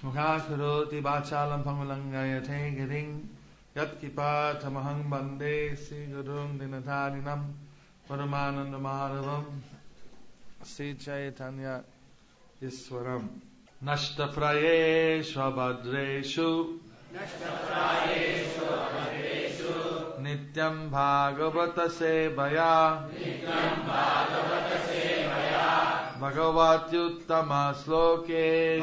Mukhakaroti Vachalam Pangalangayate Giring Yat Kipa Tamahang Bande Sri Gurum Dinatarinam Paramananda Madhavam Sri Chaitanya Iswaram Nashtapraye Shvabhadreshu Nityam Bhagavata Sevaya Bhagavatyuttama Sloke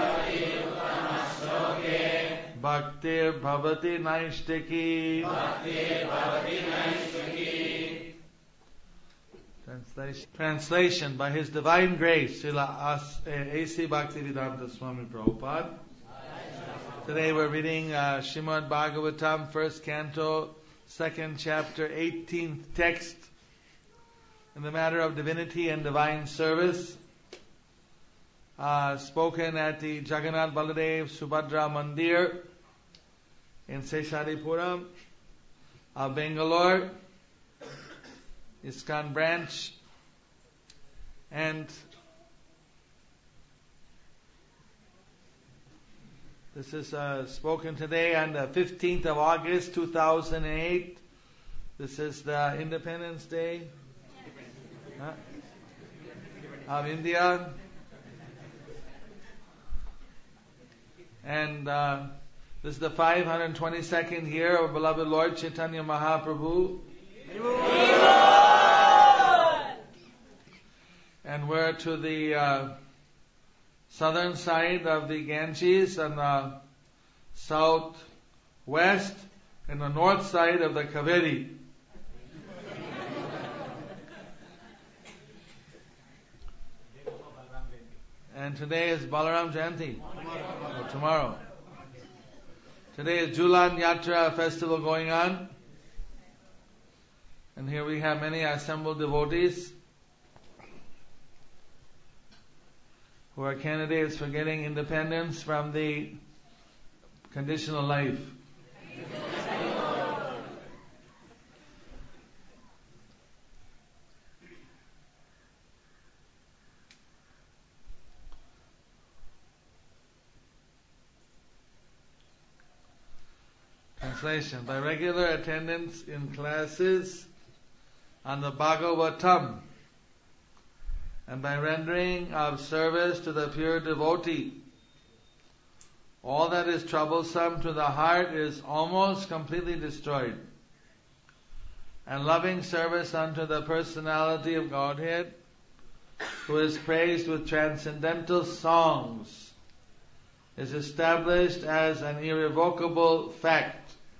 Bhaktir Bhavati Naishtiki. Translation by His Divine Grace, Srila A.C. Bhaktivedanta Swami Prabhupada. Today we're reading Srimad Bhagavatam, first canto, second chapter, 18th text, in the matter of divinity and divine service, spoken at the Jagannath Baladev Subhadra Mandir in Seshadipuram, Bangalore, ISKCON branch, and this is spoken today on the 15th of August 2008. This is the Independence Day of India. And this is the 522nd year of beloved Lord Chaitanya Mahaprabhu. And we're to the southern side of the Ganges and the southwest and the north side of the Kaveri. And today is Balaram Jayanti. Tomorrow. Today is Julan Yatra festival going on. And here we have many assembled devotees who are candidates for getting independence from the conditional life. Translation. By regular attendance in classes on the Bhagavatam and by rendering of service to the pure devotee, all that is troublesome to the heart is almost completely destroyed. And loving service unto the personality of Godhead, who is praised with transcendental songs, is established as an irrevocable fact.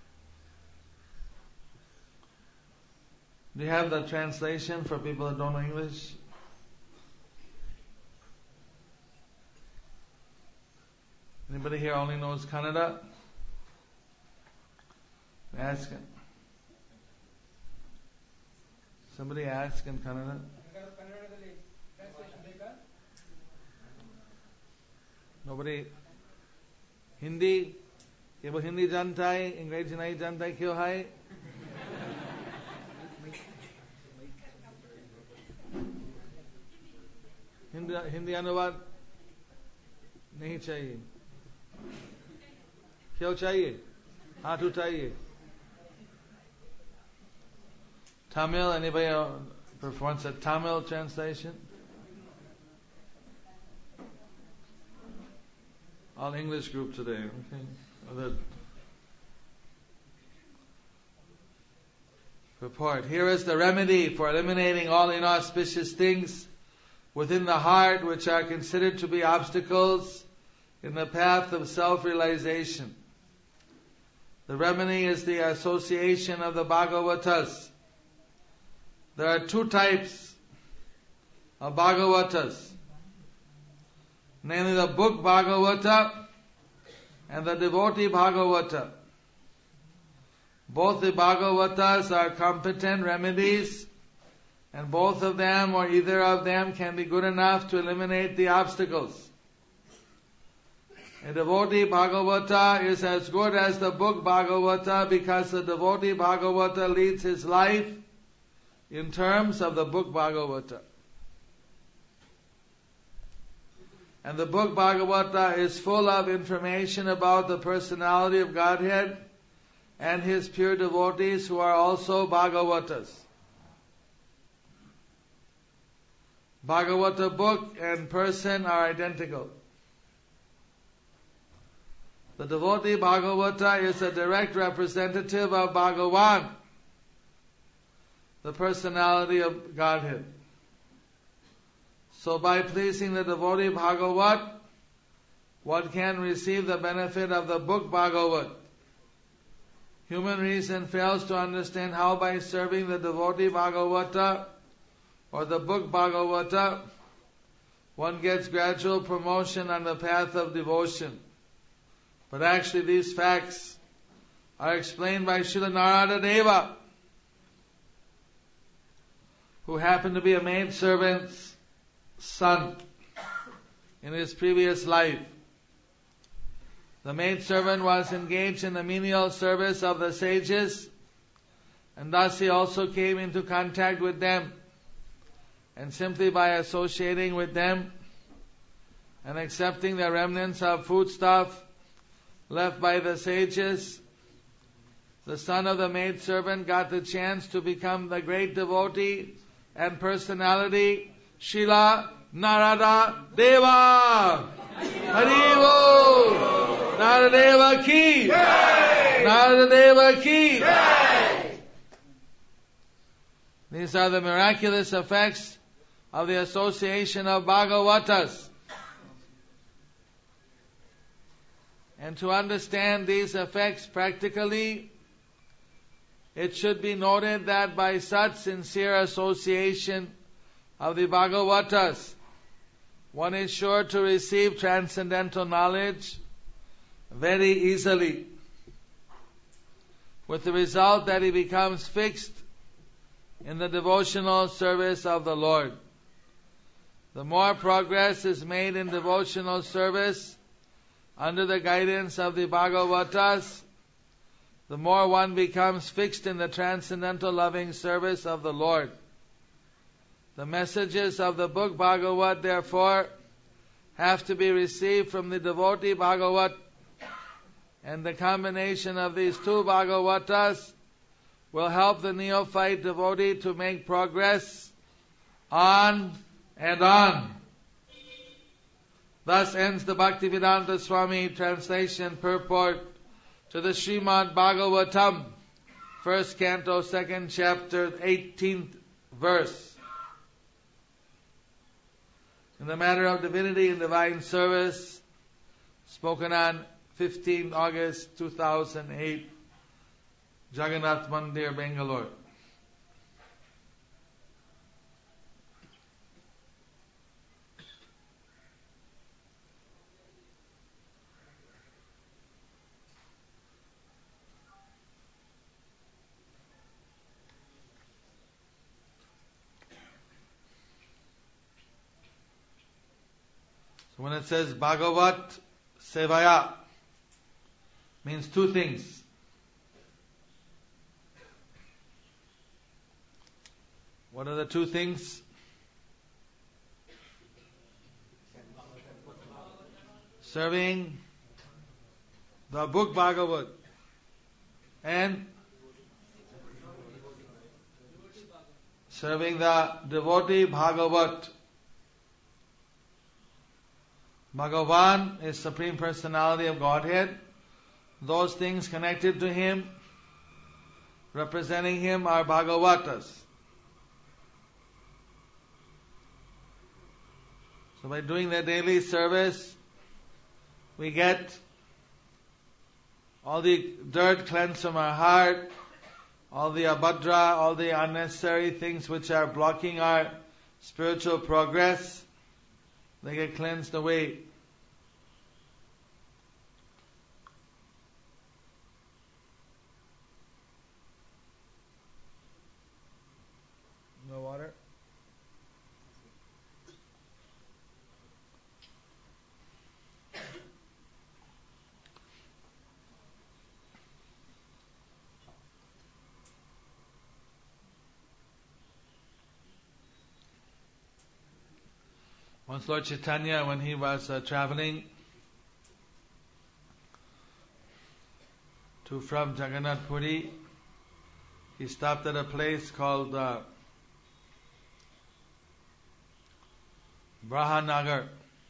Do you have the translation for people that don't know English? Anybody here only knows Kannada? Ask him. Somebody ask in Kannada. Nobody? Hindi? ये वो हिंदी जानता है, अंग्रेजी नहीं जानता है, क्यों है? हिंदी अनुवाद नहीं चाहिए, क्यों चाहिए? हाथ उठाइए. Tamil, anybody wants a Tamil translation? All English group today, okay. Report. Here is the remedy for eliminating all inauspicious things within the heart which are considered to be obstacles in the path of self-realization. The remedy is the association of the Bhagavatas. There are two types of Bhagavatas, namely the book Bhagavata and the devotee Bhagavata. Both the Bhagavatas are competent remedies, and both of them or either of them can be good enough to eliminate the obstacles. A devotee Bhagavata is as good as the book Bhagavata because the devotee Bhagavata leads his life in terms of the book Bhagavata. And the book Bhagavata is full of information about the personality of Godhead and His pure devotees who are also Bhagavatas. Bhagavata book and person are identical. The devotee Bhagavata is a direct representative of Bhagavan, the personality of Godhead. So by pleasing the devotee Bhagavat, one can receive the benefit of the book Bhagavat. Human reason fails to understand how by serving the devotee Bhagavata or the book Bhagavata, one gets gradual promotion on the path of devotion. But actually these facts are explained by Srila Narada Deva, who happened to be a maidservant's son in his previous life. The maidservant was engaged in the menial service of the sages, and thus he also came into contact with them. And simply by associating with them and accepting the remnants of foodstuff left by the sages, the son of the maidservant got the chance to become the great devotee and personality, Srila Narada Deva. Haribo! Narada Deva ki! Narada Deva ki! These are the miraculous effects of the association of Bhagavatas. And to understand these effects practically, it should be noted that by such sincere association of the Bhagavatas, one is sure to receive transcendental knowledge very easily, with the result that he becomes fixed in the devotional service of the Lord. The more progress is made in devotional service under the guidance of the Bhagavatas, the more one becomes fixed in the transcendental loving service of the Lord. The messages of the book Bhagavat, therefore, have to be received from the devotee Bhagavat, and the combination of these two Bhagavatas will help the neophyte devotee to make progress on and on. Thus ends the Bhaktivedanta Swami translation purport to the Srimad Bhagavatam, 1st canto, 2nd chapter, 18th verse. In the matter of divinity and divine service, spoken on 15 August 2008, Jagannath Mandir, Bangalore. So when it says Bhagavat Sevaya, means two things. What are the two things? Serving the book Bhagavat and serving the devotee Bhagavat. Bhagavan is Supreme Personality of Godhead. Those things connected to Him, representing Him, are Bhagavatas. So by doing their daily service, we get all the dirt cleansed from our heart, all the abhadra, all the unnecessary things which are blocking our spiritual progress, they get cleansed away. No water? Once Lord Chaitanya, when he was traveling from Jagannath Puri, he stopped at a place called Brahanagar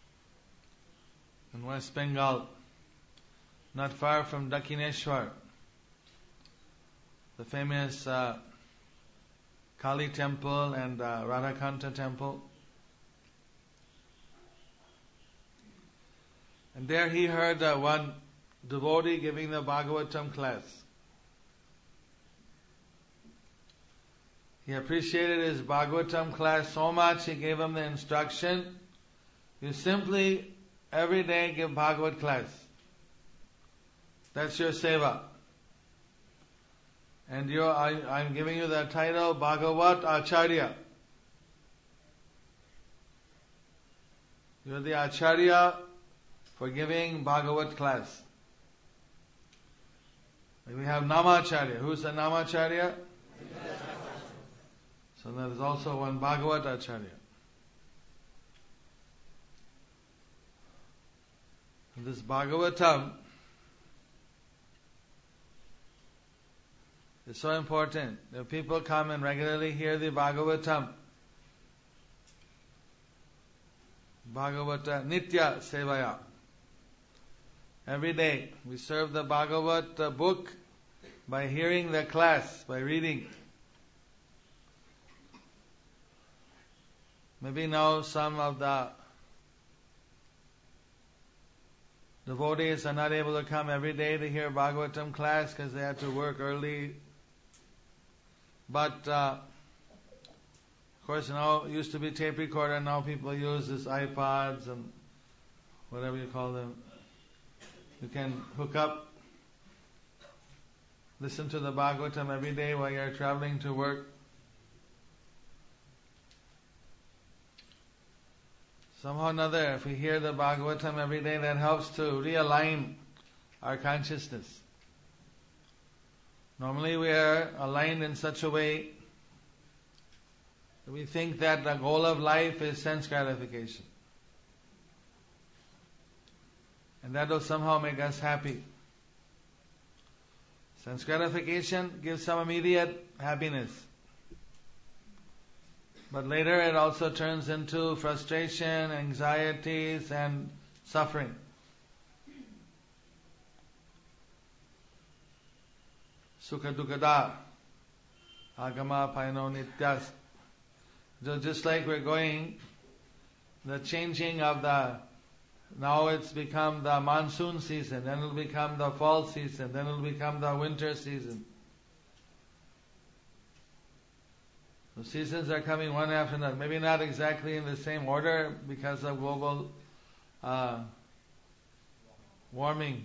in West Bengal, not far from Dakshineshwar, the famous Kali temple and Radhakanta temple. And there he heard one devotee giving the Bhagavatam class. He appreciated his Bhagavatam class so much, he gave him the instruction, you simply every day give Bhagavat class. That's your seva. And I'm giving you the title Bhagavat Acharya. You're the Acharya for giving Bhagavat class. We have Namacharya. Who's the Namacharya? So there is also one Bhagavat Acharya. And this Bhagavatam is so important. If people come and regularly hear the Bhagavatam, Bhagavata Nitya Sevaya. Every day we serve the Bhagavat book by hearing the class, by reading. Maybe now some of the devotees are not able to come every day to hear Bhagavatam class because they have to work early. But of course now it used to be tape recorder, now people use this iPods and whatever you call them. You can hook up, listen to the Bhagavatam every day while you're traveling to work. Somehow or another, if we hear the Bhagavatam every day, that helps to realign our consciousness. Normally we are aligned in such a way that we think that the goal of life is sense gratification. And that will somehow make us happy. Sense gratification gives some immediate happiness. But later it also turns into frustration, anxieties and suffering. Sukha dukkada, agama paino nityas. So just like we're going, the changing of now it's become the monsoon season, then it'll become the fall season, then it'll become the winter season. The seasons are coming one after another. Maybe not exactly in the same order because of global warming.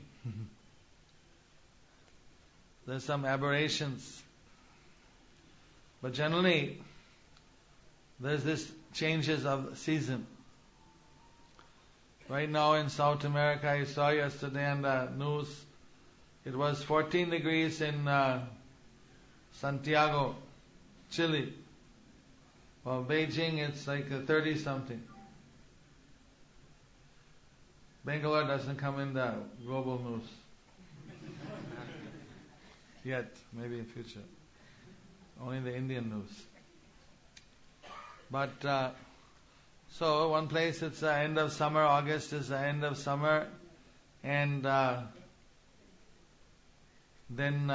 There's some aberrations. But generally, there's this changes of season. Right now in South America, I saw yesterday on the news, it was 14 degrees in Santiago, Chile. Well, Beijing, it's like 30 something. Bangalore doesn't come in the global news. Yet, maybe in future. Only the Indian news. But, so one place it's the end of summer, August is the end of summer, and then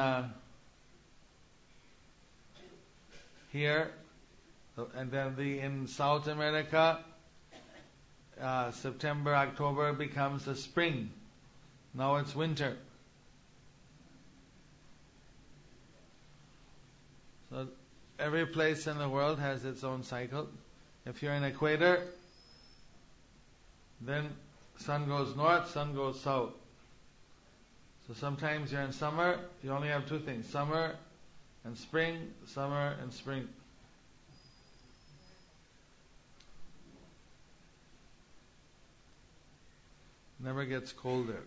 here, and then in South America, September, October becomes the spring. Now it's winter. So every place in the world has its own cycle. If you're in equator, then sun goes north, sun goes south. So sometimes you're in summer, you only have two things, summer and spring, summer and spring. Never gets colder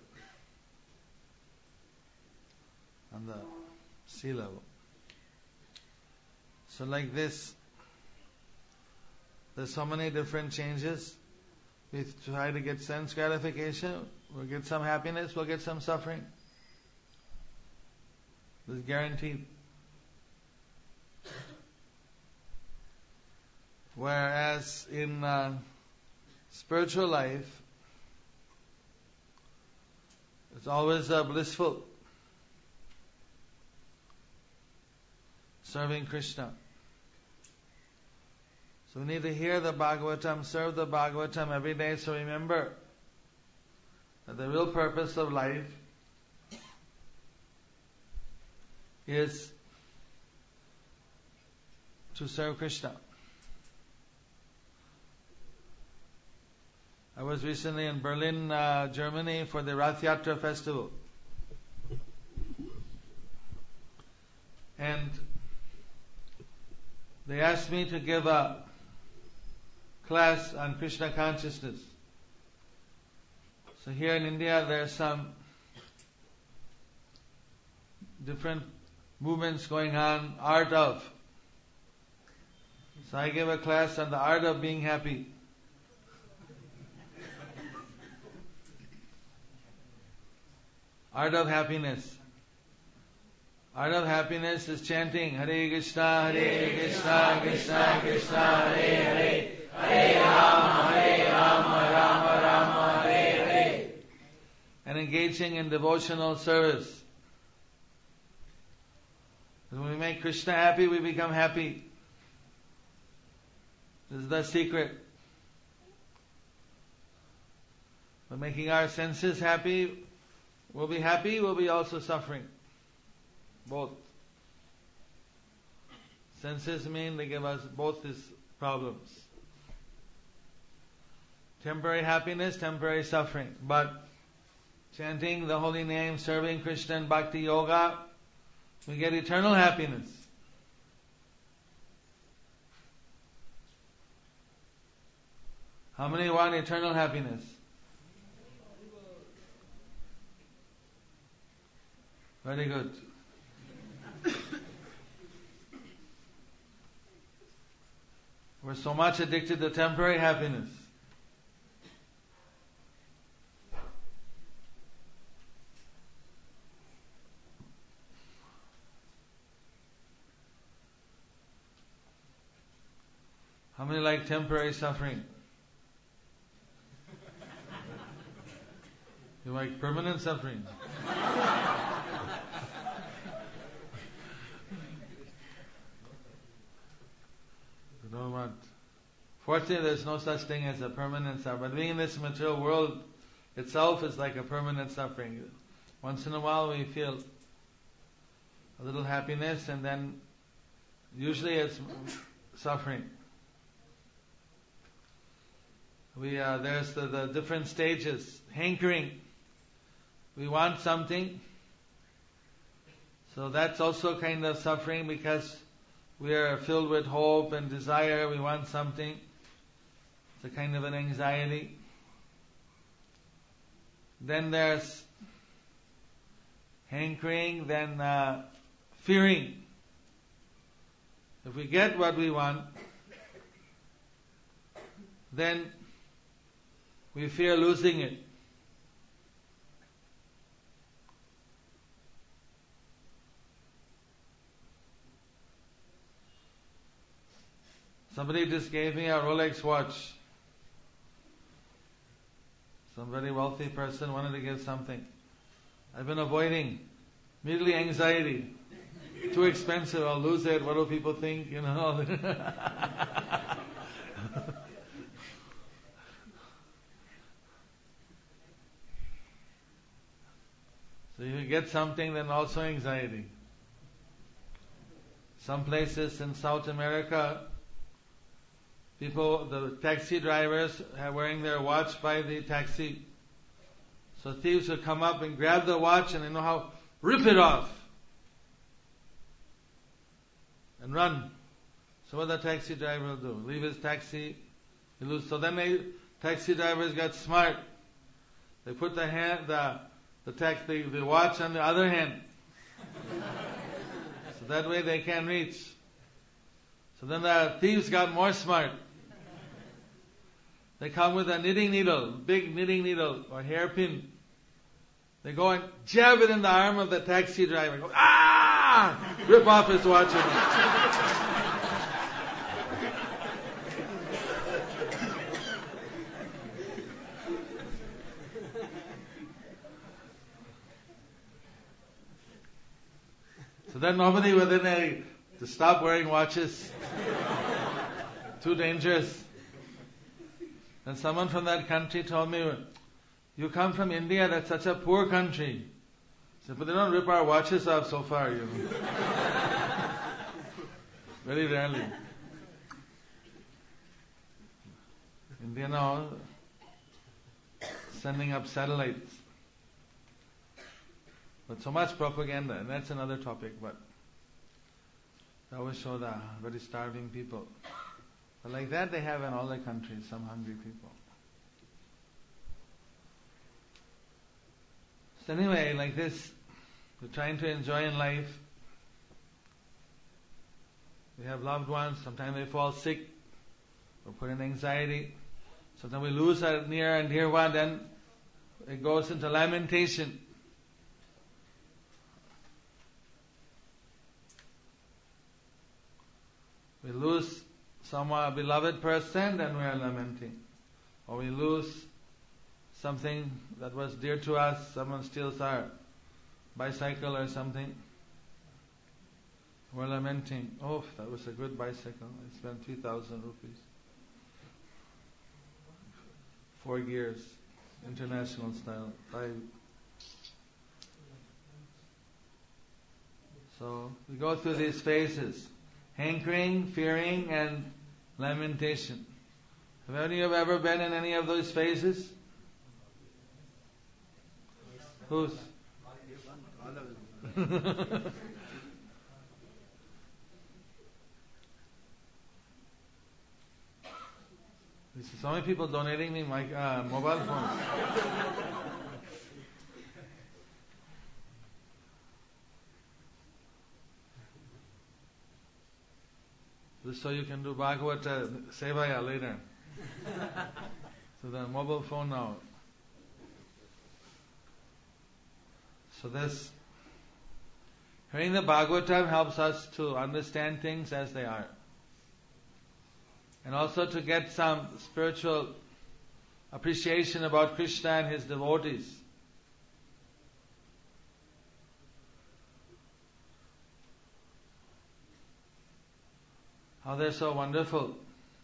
on the sea level. So like this, there's so many different changes. We try to get sense gratification, we'll get some happiness, we'll get some suffering. This is guaranteed. Whereas in spiritual life, it's always blissful. Serving Krishna. So we need to hear the Bhagavatam, serve the Bhagavatam every day, so remember that the real purpose of life is to serve Krishna. I was recently in Berlin, Germany for the Rath Yatra festival. And they asked me to give a class on Krishna consciousness. So here in India there are some different movements going on, art of. So I gave a class on the art of being happy. Art of happiness. Art of happiness is chanting Hare Krishna, Krishna Krishna, Hare Hare, Hare Rama, Rama, Hare Hare. And engaging in devotional service. When we make Krishna happy, we become happy. This is the secret. By making our senses happy, we'll be also suffering. Both. Senses mean they give us both these problems. Temporary happiness, temporary suffering. But chanting the holy name, serving Krishna and Bhakti Yoga, we get eternal happiness. How many want eternal happiness? Very good. We're so much addicted to temporary happiness. How many like temporary suffering? You like permanent suffering? You don't want. Fortunately, there's no such thing as a permanent suffering. But being in this material world itself is like a permanent suffering. Once in a while we feel a little happiness, and then usually it's suffering. There's the different stages. Hankering. We want something. So that's also kind of suffering, because we are filled with hope and desire. We want something. It's a kind of an anxiety. Then there's hankering, then fearing. If we get what we want, then we fear losing it. Somebody just gave me a Rolex watch. Some very wealthy person wanted to give something. I've been avoiding. Immediately anxiety. Too expensive, I'll lose it, what do people think, you know. So you get something, then also anxiety. Some places in South America, the taxi drivers are wearing their watch by the taxi. So thieves will come up and grab the watch, and they know how, rip it off and run. So what the taxi driver will do? Leave his taxi, he lose. So then taxi drivers got smart. They put the watch on the other hand. So that way they can reach. So then the thieves got more smart. They come with a knitting needle, big knitting needle or hairpin. They go and jab it in the arm of the taxi driver. Go, ah! Rip off his watch. So then nobody within to stop wearing watches. Too dangerous. And someone from that country told me, you come from India, that's such a poor country. I said, but they don't rip our watches off so far, you know. Very rarely. India now sending up satellites. But so much propaganda, and that's another topic, but they always show the very starving people. But like that they have in all the countries, some hungry people. So anyway, like this, we're trying to enjoy in life. We have loved ones, sometimes they fall sick, or put in anxiety. Sometimes we lose a near and dear one, then it goes into lamentation. We lose someone, a beloved person, then we are lamenting. Or we lose something that was dear to us, someone steals our bicycle or something. We're lamenting, oh, that was a good bicycle. I spent 3,000 rupees. 4 gears, international style, 5. So we go through these phases. Hankering, fearing, and lamentation. Have any of you ever been in any of those phases? Who's? There's so many people donating me my mobile phone. Just so you can do Bhagavat Sevaya later. So the mobile phone now. So this, hearing the Bhagavatam helps us to understand things as they are. And also to get some spiritual appreciation about Krishna and His devotees. How they're so wonderful.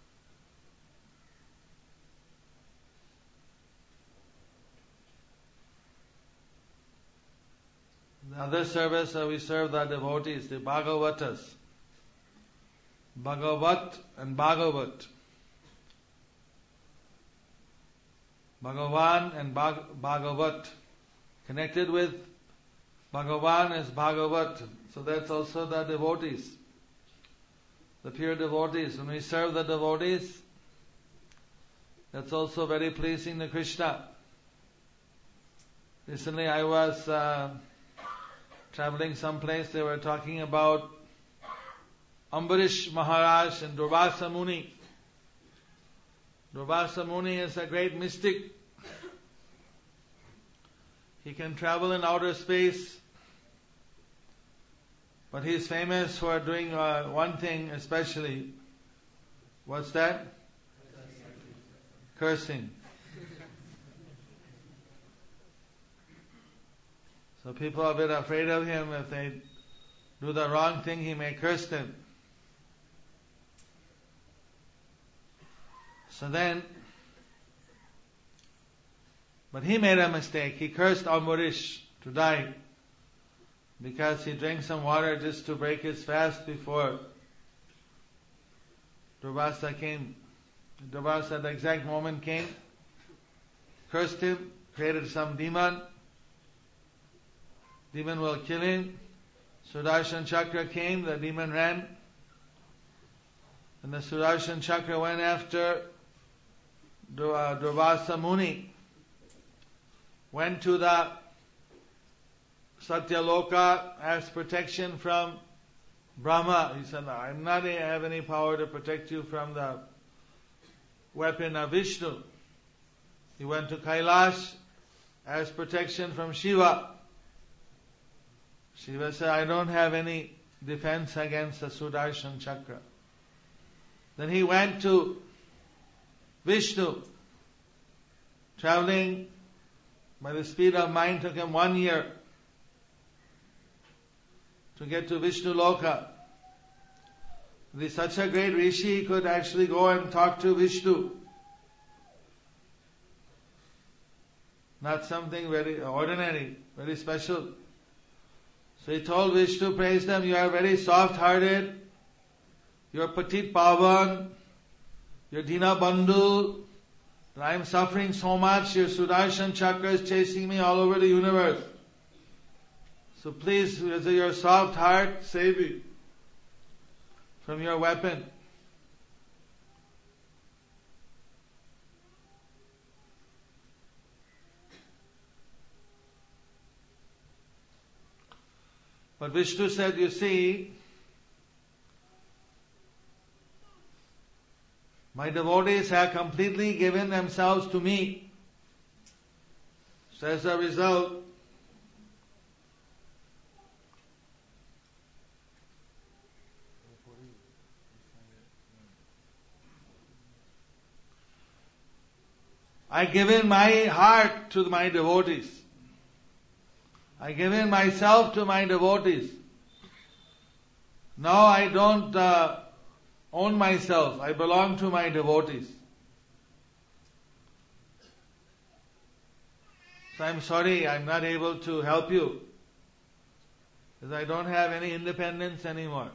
The other service we serve the devotees, the Bhagavatas. Bhagavat and Bhagavat. Bhagavan and Bhagavat. Connected with Bhagavan is Bhagavat. So that's also the devotees. The pure devotees. When we serve the devotees, that's also very pleasing to Krishna. Recently I was traveling someplace, they were talking about Ambarish Maharaj and Durvasa Muni. Durvasa Muni is a great mystic. He can travel in outer space. But he is famous for doing one thing especially. What's that? Cursing. So people are a bit afraid of him. If they do the wrong thing, he may curse them. So then, but he made a mistake. He cursed Ambarish to die, because he drank some water just to break his fast before Durvasa came. Durvasa at the exact moment came, cursed him, created some demon. Demon will kill him. Sudarshan Chakra came, the demon ran. And the Sudarshan Chakra went after Durvasa Muni. Went to the Satyaloka, asked protection from Brahma. He said, I have any power to protect you from the weapon of Vishnu. He went to Kailash as protection from Shiva. Shiva said, I don't have any defense against the Sudarshan Chakra. Then he went to Vishnu. Traveling by the speed of mind took him 1 year to get to Vishnu Loka. He's such a great rishi, he could actually go and talk to Vishnu. Not something very ordinary, very special. So he told Vishnu, praise them, you are very soft-hearted, you are Patit Pavan, you are Dina Bandhu, I am suffering so much, your Sudarshan Chakra is chasing me all over the universe. So please, with your soft heart, save me from your weapon. But Vishnu said, you see, my devotees have completely given themselves to me. So as a result, I give in my heart to my devotees. I give in myself to my devotees. Now I don't own myself. I belong to my devotees. So I'm sorry, I'm not able to help you, because I don't have any independence anymore.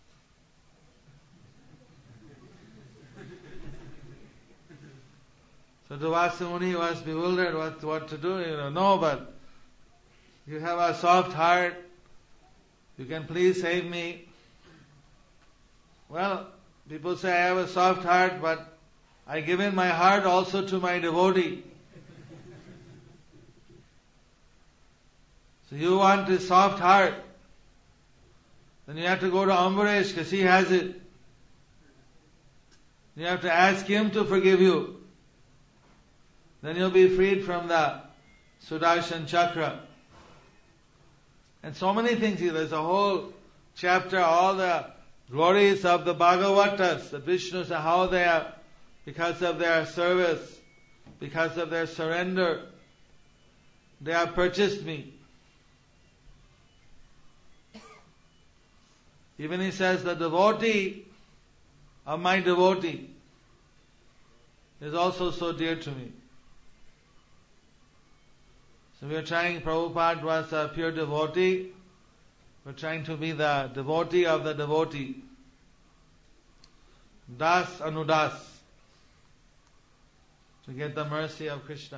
So Durvasa Muni was bewildered what to do. No, but you have a soft heart. You can please save me. Well, people say I have a soft heart, but I give in my heart also to my devotee. So you want a soft heart, then you have to go to Ambarish because he has it. You have to ask him to forgive you. Then you'll be freed from the Sudarshan Chakra. And so many things here. There's a whole chapter, all the glories of the Bhagavatas, the Vishnus, and how they are, because of their service, because of their surrender, they have purchased me. Even he says, the devotee of my devotee is also so dear to me. So we are trying, Prabhupada was a pure devotee. We're trying to be the devotee of the devotee. Das Anudas. To get the mercy of Krishna.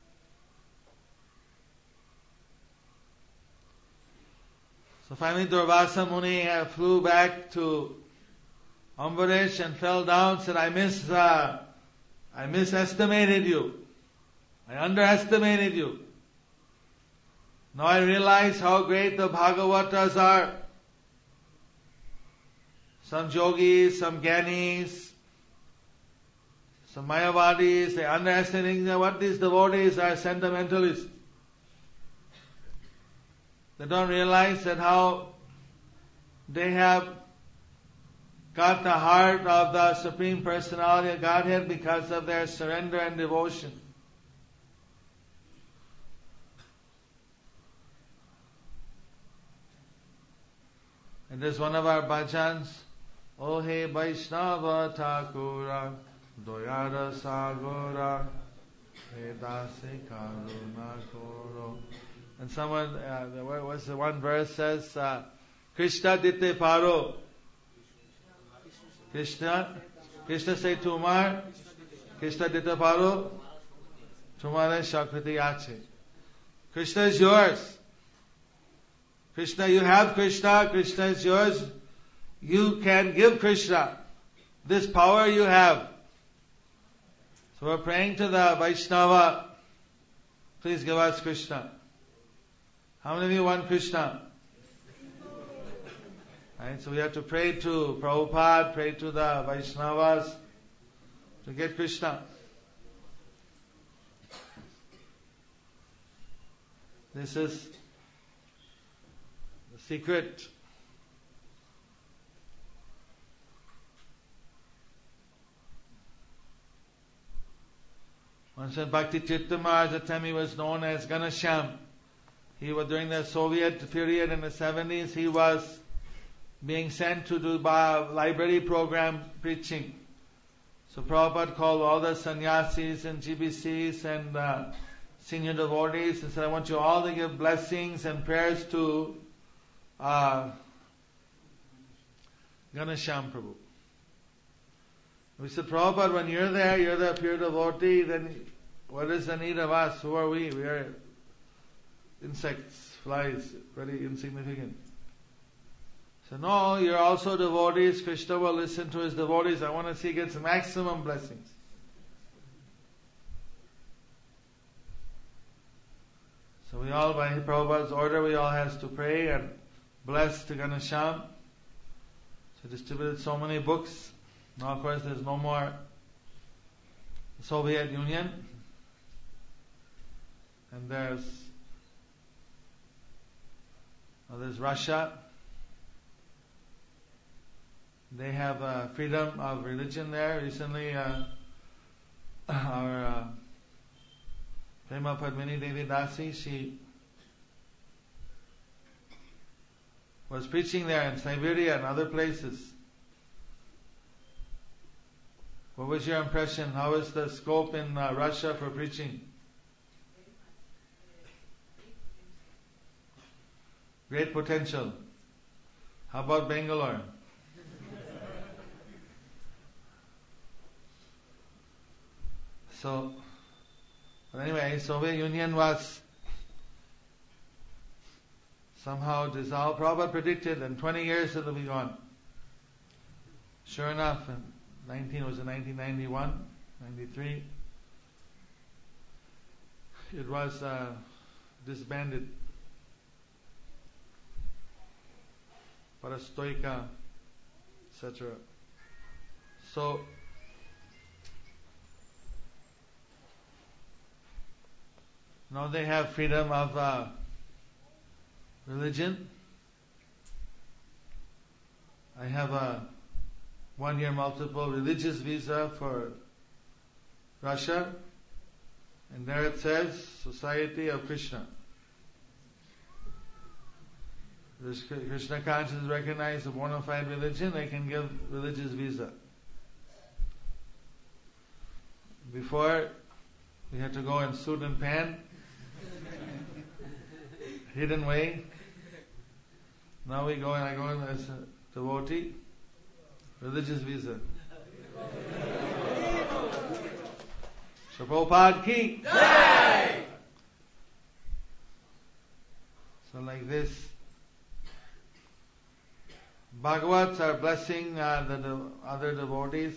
So finally Durvasa Muni flew back to Ambarish and fell down, said, I misestimated you. I underestimated you. Now I realize how great the Bhagavatas are. Some yogis, some gyanis, some mayavadis, they underestimating what these devotees are sentimentalists. They don't realize that how they have got the heart of the Supreme Personality of Godhead because of their surrender and devotion. And there's one of our bhajans, O he Vaishnava Thakura, Doyara Sagora, he Dasi Karuna Koro. And someone, what was the one verse says, Krishna Dite Paro. Krishna say Tumar, Krishna Dite Paro, Tumare Shakriti Ache. Krishna is yours. Krishna, you have Krishna, Krishna is yours. You can give Krishna this power you have. So we're praying to the Vaishnava, please give us Krishna. How many of you want Krishna? Right, so we have to pray to Prabhupada, pray to the Vaishnavas, to get Krishna. This is the secret. Once in Bhakti Tirtha Maharaj, at the time he was known as Ganesham. He was during the Soviet period in the 70s, he was being sent to do library program preaching. So Prabhupada called all the sannyasis and GBCs and senior devotees and said, I want you all to give blessings and prayers to Ganesham Prabhu. We said, Prabhupada, when you're there, you're the pure devotee, then what is the need of us? Who are we? We are insects, flies, very insignificant. So no, you're also devotees. Krishna will listen to his devotees. I want to see he gets maximum blessings. So we all, by Prabhupada's order, we all has to pray and bless to Ganesham. So distributed so many books. Now, of course, there's no more Soviet Union, and there's Russia. They have freedom of religion there. Recently, our Prema Padmini Devi Dasi, she was preaching there in Siberia and other places. What was your impression? How is the scope in Russia for preaching? Great potential. How about Bangalore? So, but anyway, Soviet Union was somehow dissolved. Prabhupada predicted in 20 years it will be gone. Sure enough, was in 1991, 93, it was disbanded. Parastoika, etc. So, now they have freedom of religion. I have a 1-year multiple religious visa for Russia, and there it says Society of Krishna. This Krishna consciousness recognized a bona fide religion, they can give religious visa. Before, we had to go in suit and pan, hidden way. Now I go in as a devotee, religious visa. So Prabhupada ki Jai! So like this, Bhagavats are blessing the other devotees.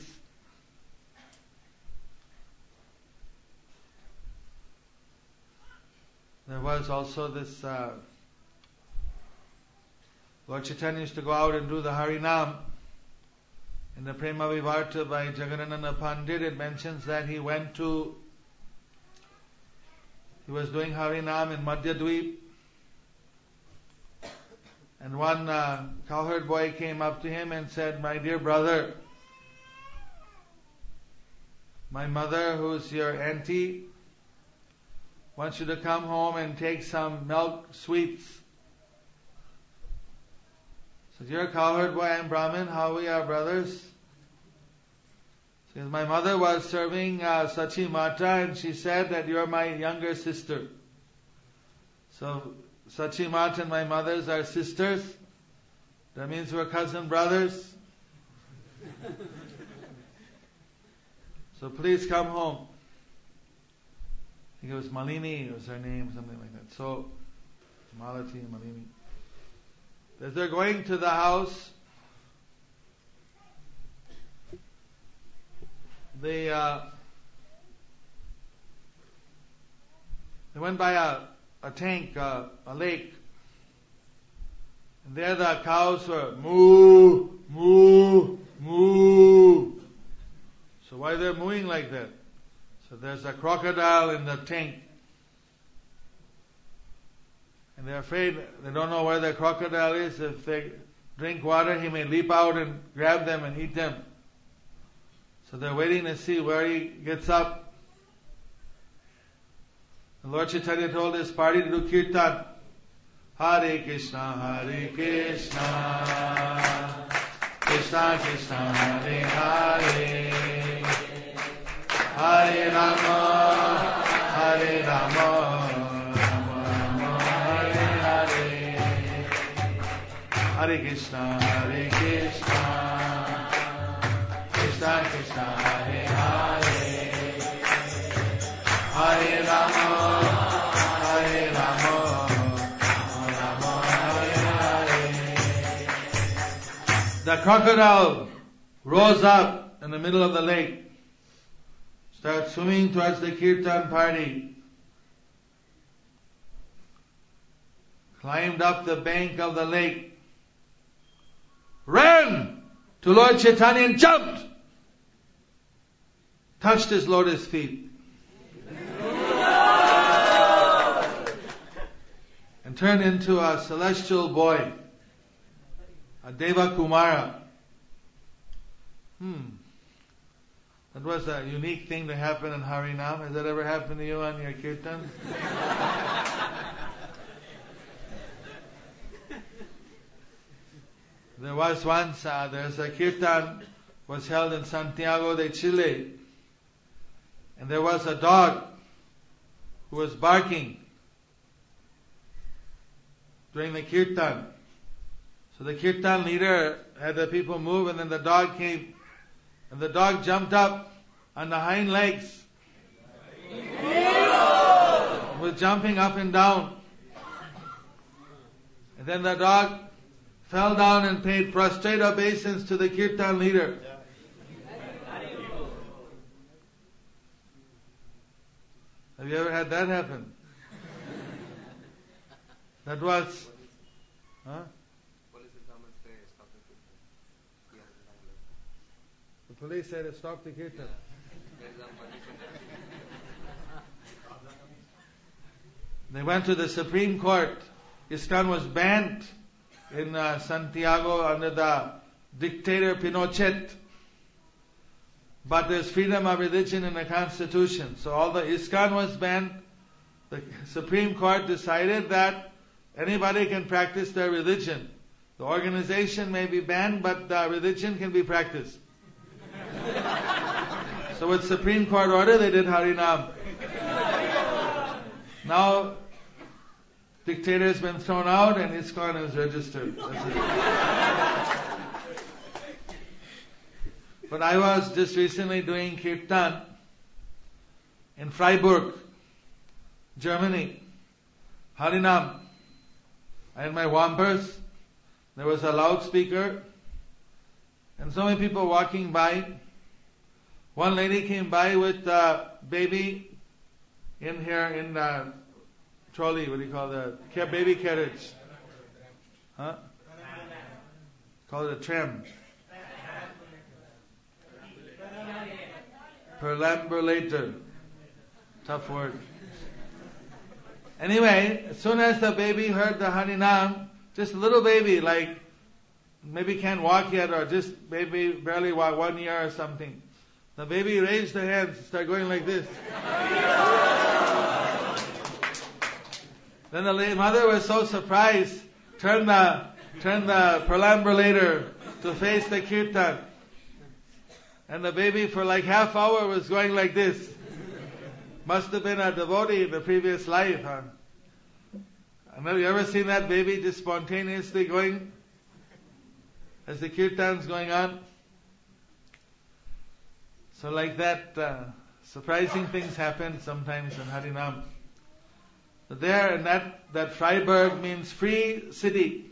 There was also this Lord Chaitanya used to go out and do the Harinam. In the Prema Vivarta by Jagadananda Pandit, it mentions that he was doing Harinam in Madhyadweep, and one cowherd boy came up to him and said, my dear brother, my mother, who's your auntie, wants you to come home and take some milk sweets. So you're a cowherd boy, I'm Brahmin, how we are brothers? Because my mother was serving Sachi Mata and she said that you're my younger sister. So Sachi Mata and my mothers are sisters. That means we're cousin brothers. So please come home. I think it was Malini was her name, something like that. So Malati and Malini. As they're going to the house, they went by a tank, a lake, and there the cows were moo, moo, moo. So So why they're mooing like that? So there's a crocodile in the tank. And they're afraid, they don't know where the crocodile is. If they drink water, he may leap out and grab them and eat them. So they're waiting to see where he gets up. The Lord Chaitanya told his party to do kirtan. Hare Krishna, Krishna Krishna, Hare Hare, Hare Rama, Hare Rama, Rama Rama, Hare Hare, Hare Krishna, Krishna Krishna, Hare Hare, Hare Rama, Hare Rama, the crocodile rose up in the middle of the lake, started swimming towards the kirtan party, climbed up the bank of the lake, ran to Lord Chaitanya and jumped, touched his lotus feet, and turned into a celestial boy, a Deva Kumara. That was a unique thing to happen in Harinam. Has that ever happened to you on your kirtan? There was once, there's a kirtan was held in Santiago de Chile. And there was a dog who was barking during the kirtan. So the kirtan leader had the people move, and then the dog came, and the dog jumped up on the hind legs, was jumping up and down. And then the dog fell down and paid prostrate obeisance to the kirtan leader. Have you ever had that happen? That was, the police said to stop the kirtan. They went to the Supreme Court. ISKCON was banned in Santiago under the dictator Pinochet. But there's freedom of religion in the Constitution. So although ISKCON was banned, the Supreme Court decided that anybody can practice their religion. The organization may be banned, but the religion can be practiced. So with Supreme Court order, they did Harinam. Now, dictator has been thrown out and ISKCON is registered. But I was just recently doing kirtan in Freiburg, Germany. Harinam. I had my wampers. There was a loudspeaker. And so many people walking by. One lady came by with a baby in here in the trolley, what do you call the baby carriage? Huh? Call it a tram. Perambulator. Tough word. Anyway, as soon as the baby heard the Harinam, just a little baby, like maybe can't walk yet, or just maybe barely walk 1 year or something. The baby raised the hands and started going like this. Then the mother was so surprised, turned the perambulator to face the kirtan. And the baby for like half hour was going like this. Must have been a devotee in the previous life, huh? Have you ever seen that baby just spontaneously going as the kirtan's going on? So like that, surprising things happen sometimes in Harinam. But there, and that Freiburg means free city.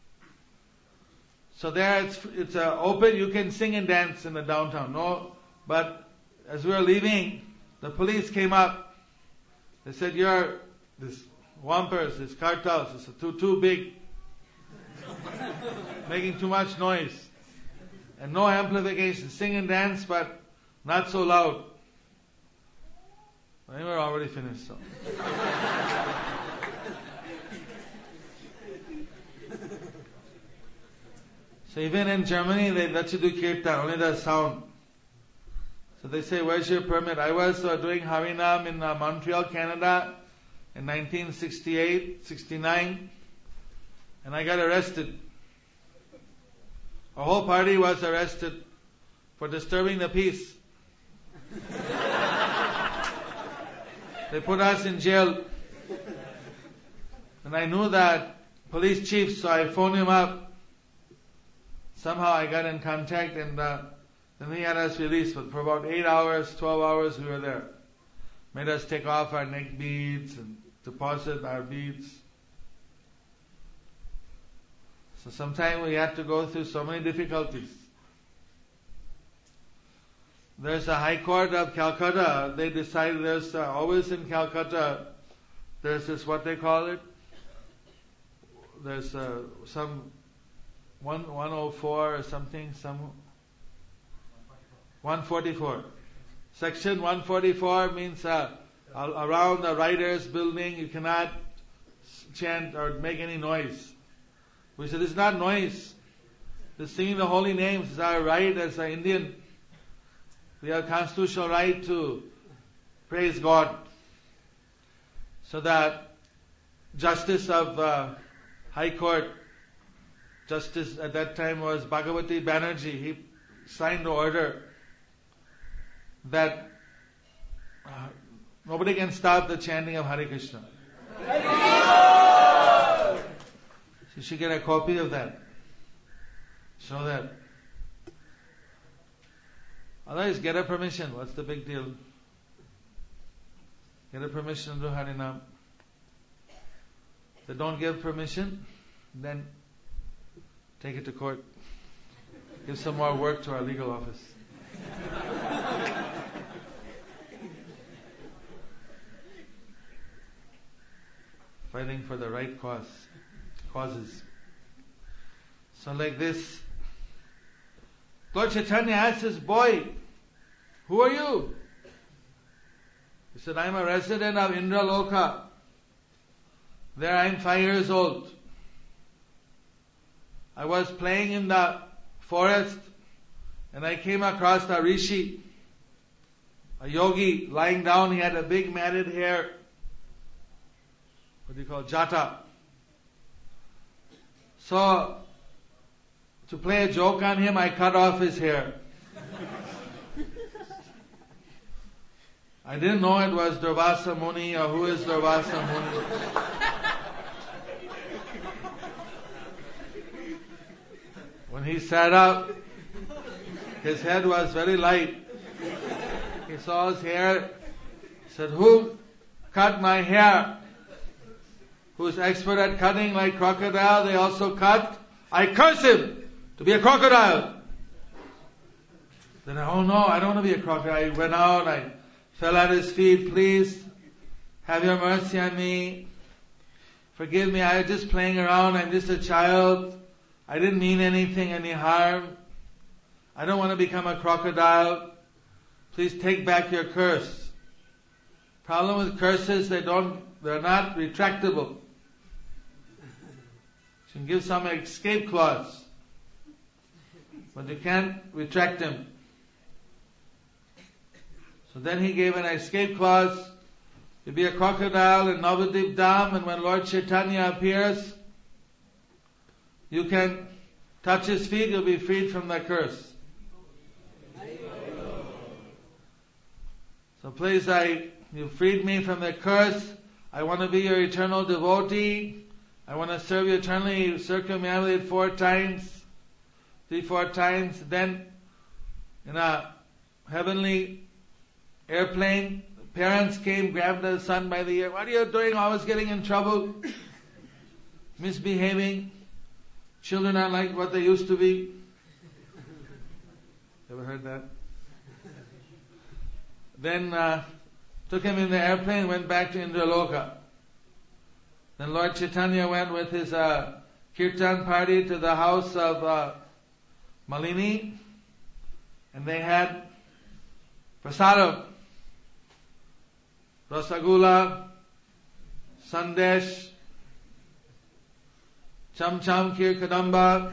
So there it's open, you can sing and dance in the downtown. No, but as we were leaving, the police came up. They said, this wampers, this kartals, this is too big. Making too much noise. And no amplification. Sing and dance, but not so loud. I were already finished, so. So even in Germany, they let you do kirtan, only the sound. So they say, where's your permit? I was doing Harinam in Montreal, Canada in 1968, 69, and I got arrested. A whole party was arrested for disturbing the peace. They put us in jail. And I knew that police chief, so I phoned him up. Somehow I got in contact, and then he had us released. But for about 8 hours, 12 hours we were there. Made us take off our neck beads and deposit our beads. So sometimes we had to go through so many difficulties. There's a High Court of Calcutta. They decided there's always in Calcutta, there's this, what they call it? There's some 104 or something, some 144. Section 144 means around the writer's building you cannot chant or make any noise. We said, it's not noise. The singing the holy names is our right as an Indian. We have constitutional right to praise God. So that Justice of High Court, Justice at that time was Bhagavati Banerjee. He signed the order that nobody can stop the chanting of Hare Krishna. You should get a copy of that. Show that. Otherwise, get a permission. What's the big deal? Get a permission to do Harinam. If they don't give permission, then take it to court. Give some more work to our legal office. Fighting for the right causes. So like this, Lord Chaitanya asked his boy, who are you? He said, I'm a resident of Indraloka. There I am 5 years old. I was playing in the forest and I came across a rishi, a yogi lying down. He had a big matted hair. What do you call it? Jata. So, to play a joke on him, I cut off his hair. I didn't know it was Durvasa Muni or who is Durvasa Muni. When he sat up, his head was very light. He saw his hair, said, who cut my hair? Who's expert at cutting like crocodile, they also cut. I curse him to be a crocodile. Then, oh no, I don't want to be a crocodile. I went out, I fell at his feet. Please, have your mercy on me. Forgive me, I was just playing around. I'm just a child. I didn't mean anything, any harm. I don't want to become a crocodile. Please take back your curse. Problem with curses, they're not retractable. You can give some escape clause, but you can't retract them. So then he gave an escape clause. You'll be a crocodile in Navadip Dham, and when Lord Chaitanya appears, you can touch his feet, you'll be freed from the curse. So please, you freed me from the curse. I want to be your eternal devotee. I want to serve you eternally. Circumambulate 4 times, 3-4 times. Then, in a heavenly airplane, parents came, grabbed the son by the ear. What are you doing? Always getting in trouble, misbehaving. Children are like what they used to be. Ever heard that? Then took him in the airplane, went back to Indraloka. Then Lord Chaitanya went with his kirtan party to the house of Malini, and they had prasadam, rasagula, sandesh, cham cham, kheer kadamba,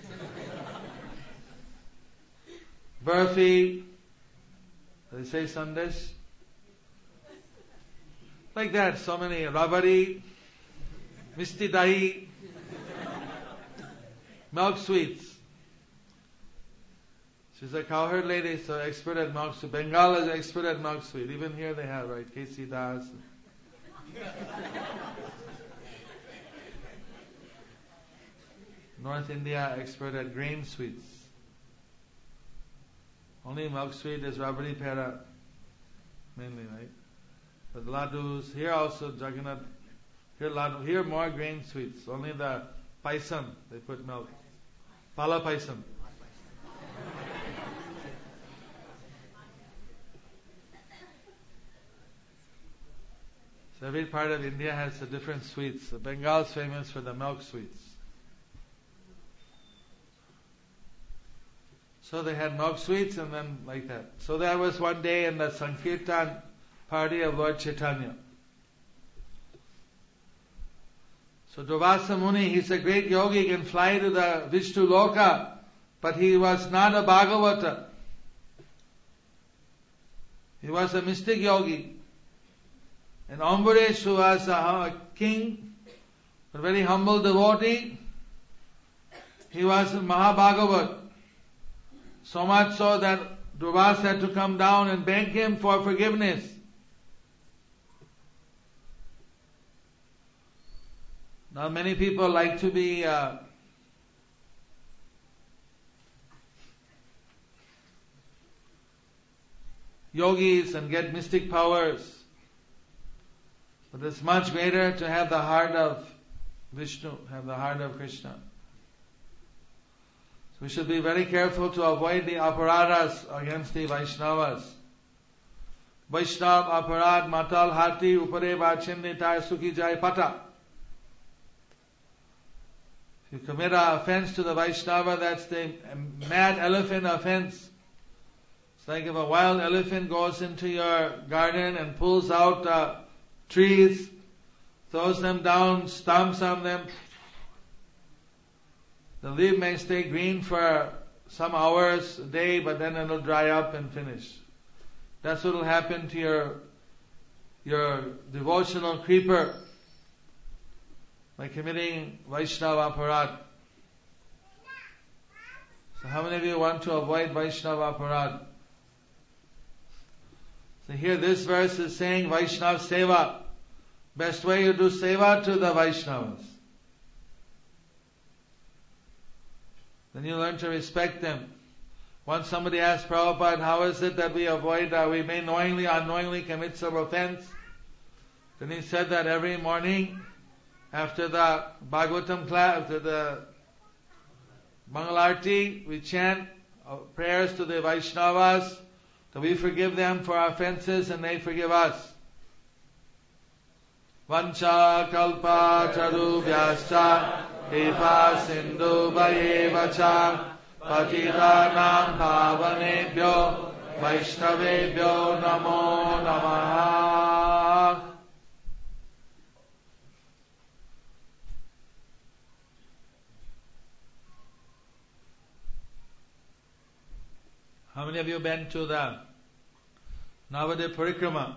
burfi. They say sandesh. Like that, so many rabari, misti dahi, milk sweets. She's a cowherd lady, so expert at milk sweet. Bengal is expert at milk sweet. Even here they have, right? K.C. Das. North India, expert at grain sweets. Only milk sweet is rabari pera, mainly, right? But laddus, here also Jagannath, here laddu, here more grain sweets. Only the paisam, they put milk. Pala paisam. So every part of India has a different sweets. Bengal is famous for the milk sweets. So they had milk sweets and then like that. So that was one day in the Sankirtan party of Lord Chaitanya. So Durvasa Muni, he's a great yogi, can fly to the Vishnu Loka, but he was not a Bhagavata. He was a mystic yogi. And Ambarish, who was a king, a very humble devotee, he was a Mahabhagavat. So much so that Durvasa had to come down and beg him for forgiveness. Now many people like to be yogis and get mystic powers. But it's much greater to have the heart of Vishnu, have the heart of Krishna. So we should be very careful to avoid the aparadas against the Vaishnavas. Vaishnav aparad matal hati upare vachinditaya sukhi jai pata. If you commit an offense to the Vaishnava, that's the mad elephant offense. It's like if a wild elephant goes into your garden and pulls out trees, throws them down, stomps on them. The leaf may stay green for some hours a day, but then it'll dry up and finish. That's what will happen to your devotional creeper by committing Vaishnava aparad. So how many of you want to avoid Vaishnava aparad? So here this verse is saying Vaishnava seva. Best way you do seva to the Vaishnavas. Then you learn to respect them. Once somebody asked Prabhupada, how is it that we avoid, we may knowingly, unknowingly commit some offense? Then he said that every morning, after the Bhagavatam class, after the Mangalarti, we chant prayers to the Vaishnavas, that we forgive them for our offenses and they forgive us. Vancha kalpa charubhyascha Eva Sindhu Vayevacha Patitanam Pavanebhyo Vaishnavebhyo Namo Namaha. How many of you been to the Navadip Parikrama?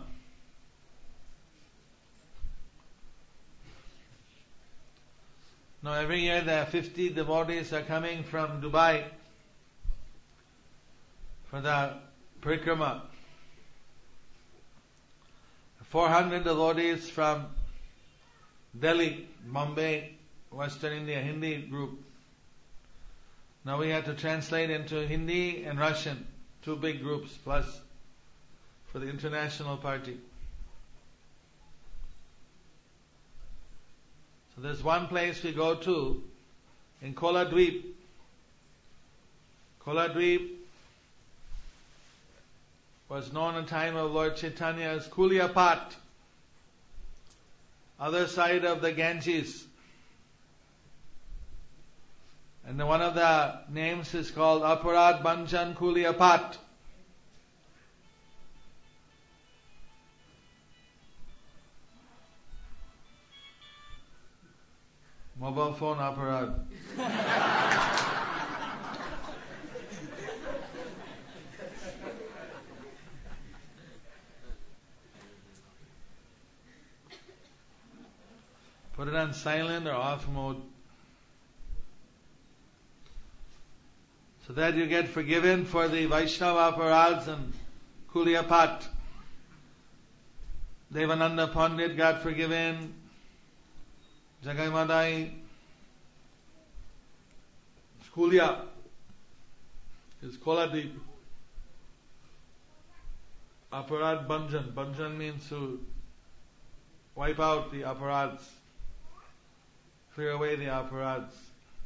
Now every year there are 50 devotees are coming from Dubai for the Parikrama. 400 devotees from Delhi, Bombay, Western India, Hindi group. Now we have to translate into Hindi and Russian, 2 big groups plus for the international party. So there's one place we go to in Koladweep. Koladweep was known in the time of Lord Chaitanya as Kuliapat, other side of the Ganges. And one of the names is called Aparad Banjan Kuliapat. Mobile phone aparad. Put it on silent or off mode, so that you get forgiven for the Vaishnava aparads and Kuliyapat. Devananda Pandit got forgiven, Jagai Madai, Kuliya is Koladip. Aparad Banjan. Banjan means to wipe out the aparads, clear away the aparads.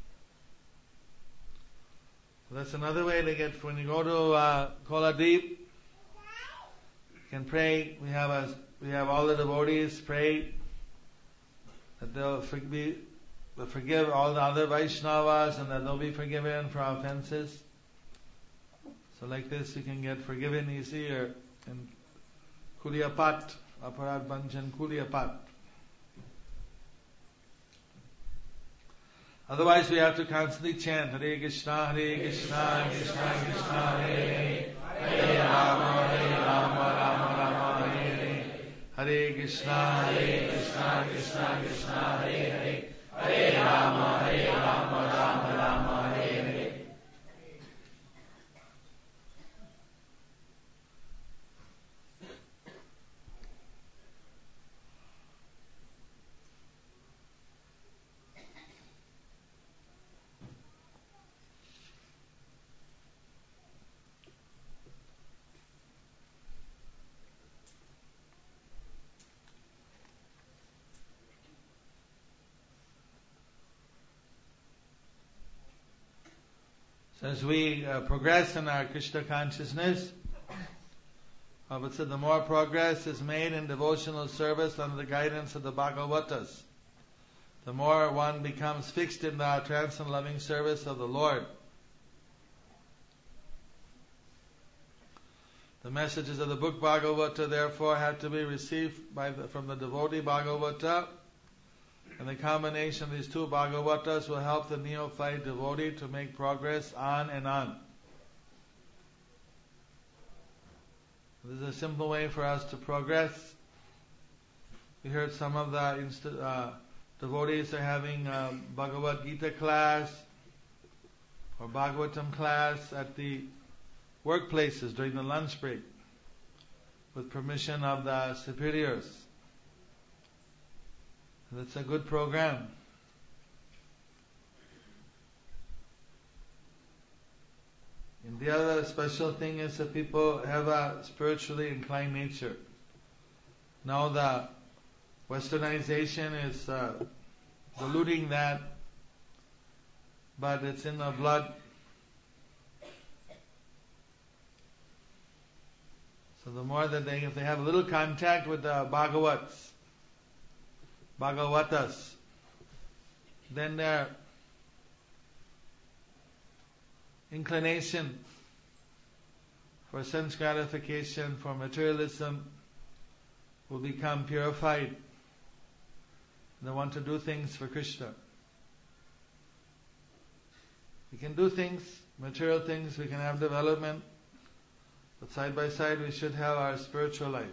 That's another way to get, when you go to Koladip, you can pray. We have all the devotees pray that they'll forgive all the other Vaishnavas and that they'll be forgiven for offenses. So like this you can get forgiven easier in Kuliyapat, Aparad Banjan Kuliyapat. Otherwise we have to constantly chant Hare Krishna, Krishna Krishna, Hare Hare Rama, Rama Rama, Hare Hare Krishna, Krishna Krishna, Hare Hare Rama, Rama Rama, Hare Hare. So as we progress in our Krishna consciousness, Prabhupada said the more progress is made in devotional service under the guidance of the Bhagavatas, the more one becomes fixed in the transcendental loving service of the Lord. The messages of the book Bhagavata therefore have to be received from the devotee Bhagavata, and the combination of these two Bhagavatas will help the neophyte devotee to make progress on and on. This is a simple way for us to progress. We heard some of the devotees are having Bhagavad Gita class or Bhagavatam class at the workplaces during the lunch break with permission of the superiors. That's a good program. And the other special thing is that people have a spiritually inclined nature. Now the westernization is diluting that, but it's in the blood. So the more that if they have a little contact with the Bhagavatas, then their inclination for sense gratification, for materialism, will become purified. They want to do things for Krishna. We can do things, material things, we can have development, but side by side we should have our spiritual life.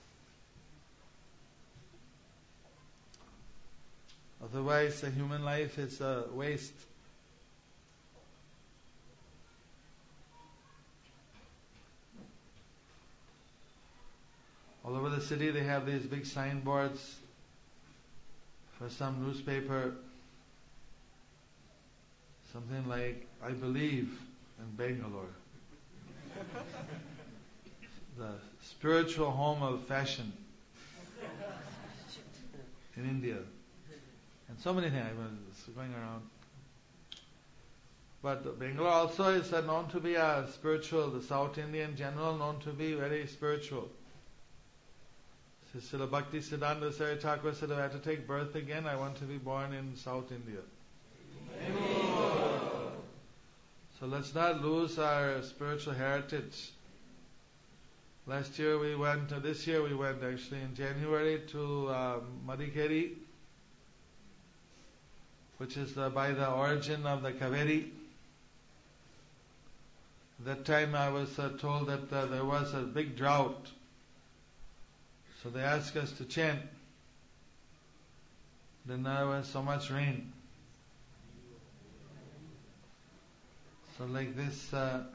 Otherwise, the human life is a waste. All over the city they have these big signboards for some newspaper. Something like, I believe in Bangalore. The spiritual home of fashion in India. And so many things going around. But Bangalore also is known to be a spiritual, the South Indian general known to be very spiritual. Srila Bhakti Siddhanta Saraswati Thakur said, if I had to take birth again, I want to be born in South India. So let's not lose our spiritual heritage. This year we went actually in January to Madikeri. which is by the origin of the Kaveri. That time I was told that there was a big drought. So they asked us to chant. Then there was so much rain. So like this,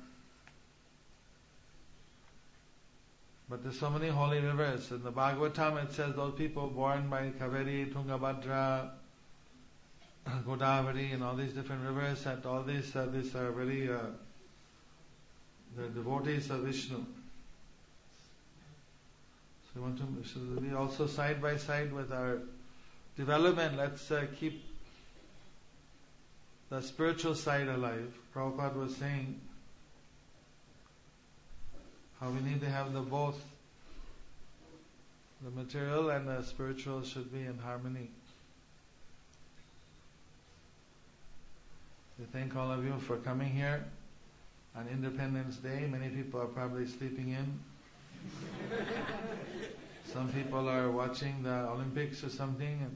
but there's so many holy rivers. In the Bhagavatam it says those people born by Kaveri, Tungabhadra, Godavari and all these different rivers, and all these are very, the devotees of Vishnu. So we want to be also side by side with our development. Let's keep the spiritual side alive. Prabhupada was saying how we need to have both. The material and the spiritual should be in harmony. We thank all of you for coming here on Independence Day. Many people are probably sleeping in. Some people are watching the Olympics or something. And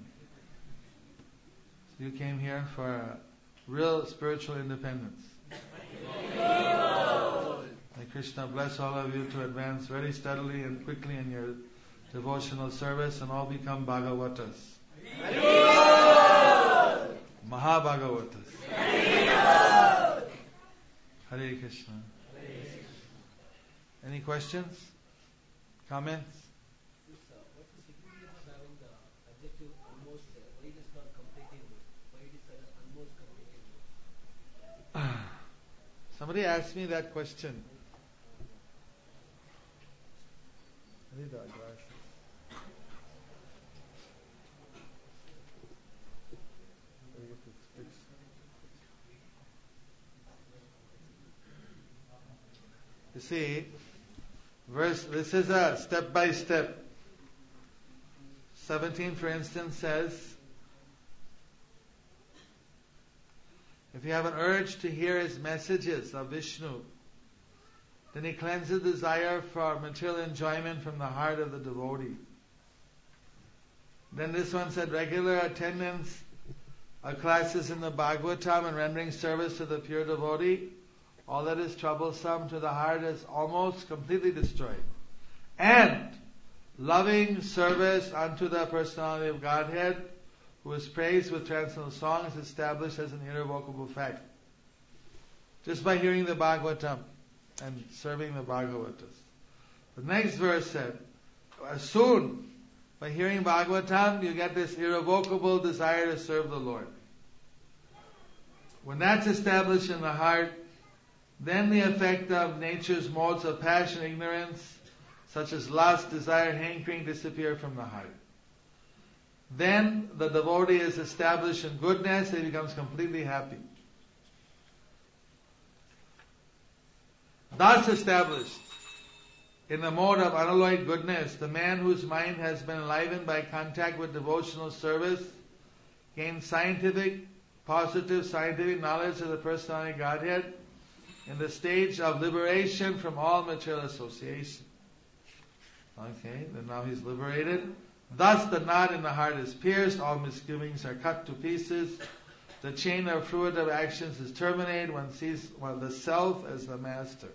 you came here for real spiritual independence. May Krishna bless all of you to advance very steadily and quickly in your devotional service and all become Bhagavatas. Mahabhagavatas. Hare Krishna. Any questions? Comments? What's the significance of having the adjective almost there? Why it is not completed? Why it is almost completed? Somebody asked me that question. I need the glasses. You see, this is a step by step. 17, for instance, says, if you have an urge to hear his messages of Vishnu, then he cleanses desire for material enjoyment from the heart of the devotee. Then this one said, regular attendance of classes in the Bhagavatam and rendering service to the pure devotee, all that is troublesome to the heart is almost completely destroyed. And loving service unto the personality of Godhead, who is praised with transcendental song, is established as an irrevocable fact. Just by hearing the Bhagavatam and serving the Bhagavatas. The next verse said, soon, by hearing Bhagavatam, you get this irrevocable desire to serve the Lord. When that's established in the heart, then the effect of nature's modes of passion, ignorance, such as lust, desire, hankering, disappear from the heart. Then the devotee is established in goodness and he becomes completely happy. Thus established in the mode of unalloyed goodness, the man whose mind has been enlivened by contact with devotional service gains positive scientific knowledge of the personality Godhead in the stage of liberation from all material association. Okay, then now he's liberated. Thus the knot in the heart is pierced, all misgivings are cut to pieces, the chain of fruitive actions is terminated, one sees the self as the master.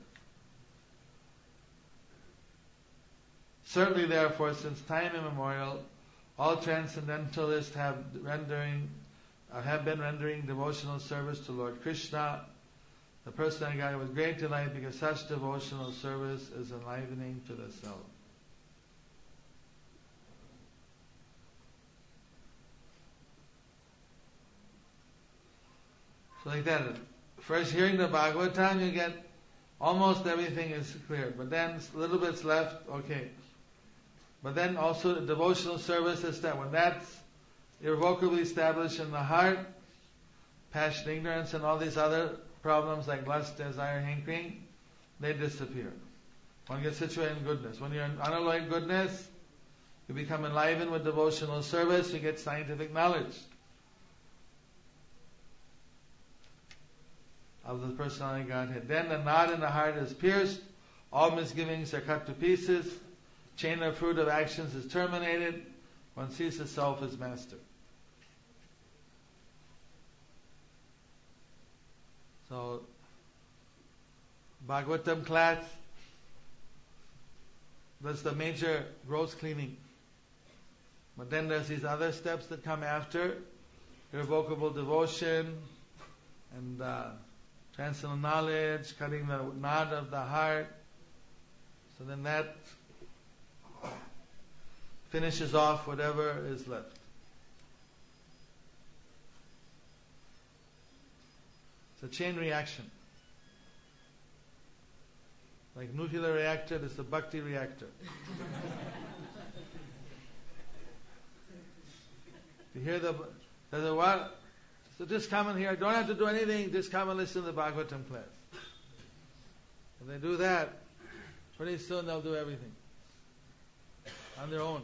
Certainly therefore, since time immemorial, all transcendentalists have been rendering devotional service to Lord Krishna, the personality God, with great delight, because such devotional service is enlivening to the self. So like that, first hearing the Bhagavatam, you get almost everything is clear, but then a little bit's left, okay. But then also the devotional service is that when that's irrevocably established in the heart, passion, ignorance, and all these other problems like lust, desire, hankering, they disappear. One gets situated in goodness. When you're in unalloyed goodness, you become enlivened with devotional service, you get scientific knowledge of the personality Godhead. Then the knot in the heart is pierced, all misgivings are cut to pieces, chain of fruit of actions is terminated, one sees the self as master. So, Bhagavatam class, that's the major gross cleaning. But then there's these other steps that come after, irrevocable devotion, and transcendental knowledge, cutting the knot of the heart. So then that finishes off whatever is left. It's a chain reaction. Like nuclear reactor, this is a bhakti reactor. You hear the what? So just come in here, don't have to do anything, just come and listen to the Bhagavatam class. If they do that, pretty soon they'll do everything on their own.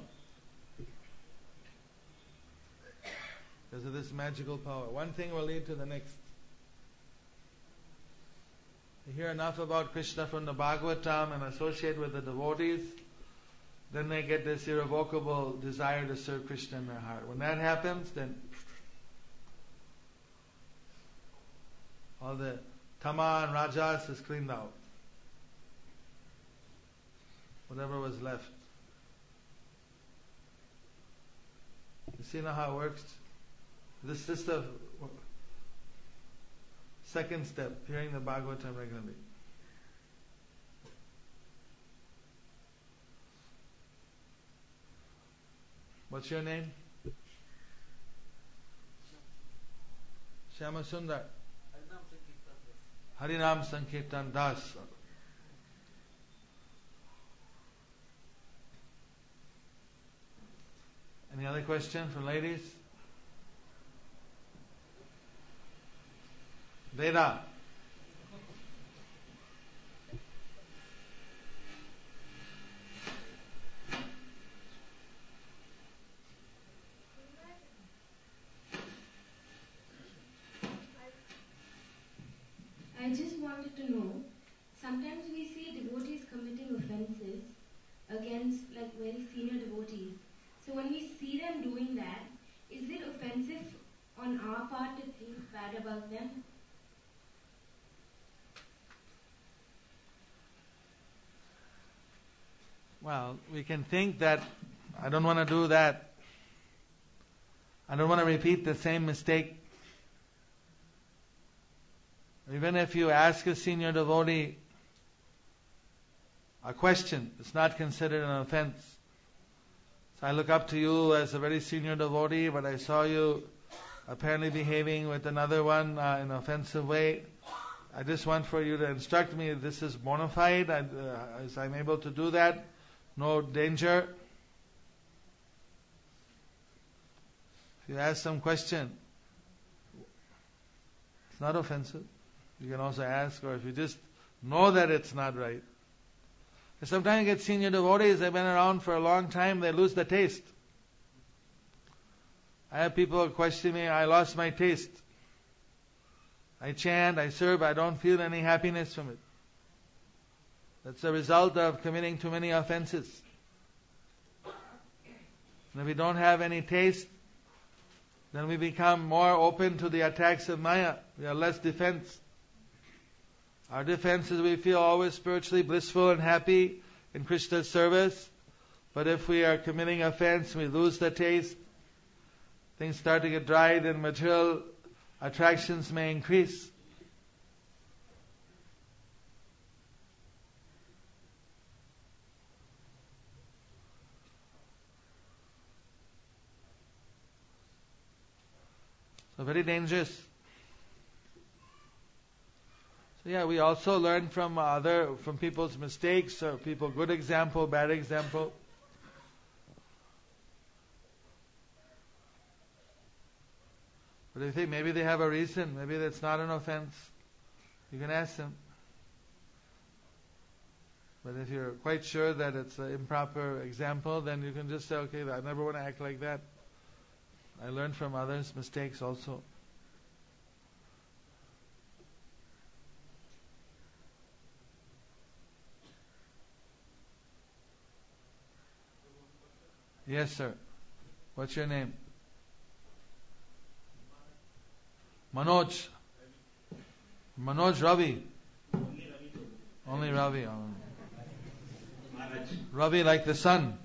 Because of this magical power. One thing will lead to the next. You hear enough about Krishna from the Bhagavatam and associate with the devotees, then they get this irrevocable desire to serve Krishna in their heart. When that happens, then all the tama and rajas is cleaned out. Whatever was left. You see now how it works? This is the second step, hearing the Bhagavatam regularly. What's your name? Shyama Sundar. Harinam Sankirtan Das. Any other question from ladies? Veda. I just wanted to know, sometimes we see devotees committing offenses against like very senior devotees. So when we see them doing that, is it offensive on our part to think bad about them? Well, we can think that I don't want to do that. I don't want to repeat the same mistake. Even if you ask a senior devotee a question, it's not considered an offense. So I look up to you as a very senior devotee, but I saw you apparently behaving with another one in an offensive way. I just want for you to instruct me if this is bona fide, as I'm able to do that, no danger. If you ask some question, it's not offensive. You can also ask, or if you just know that it's not right. Because sometimes you get senior devotees, they've been around for a long time, they lose the taste. I have people question me, I lost my taste. I chant, I serve, I don't feel any happiness from it. That's the result of committing too many offenses. And if we don't have any taste, then we become more open to the attacks of Maya. We are less defense. Our defense is we feel always spiritually blissful and happy in Krishna's service. But if we are committing offense, we lose the taste. Things start to get dry, then material attractions may increase. So very dangerous. So yeah, we also learn from people's mistakes, or people good example, bad example. But if you think maybe they have a reason, maybe that's not an offense, you can ask them. But if you're quite sure that it's an improper example, then you can just say, okay, I never want to act like that. I learned from others' mistakes also. Yes, sir. What's your name? Manoj. Manoj Ravi. Only Ravi told. Only Ravi. Oh. Maharaj. Ravi like the sun.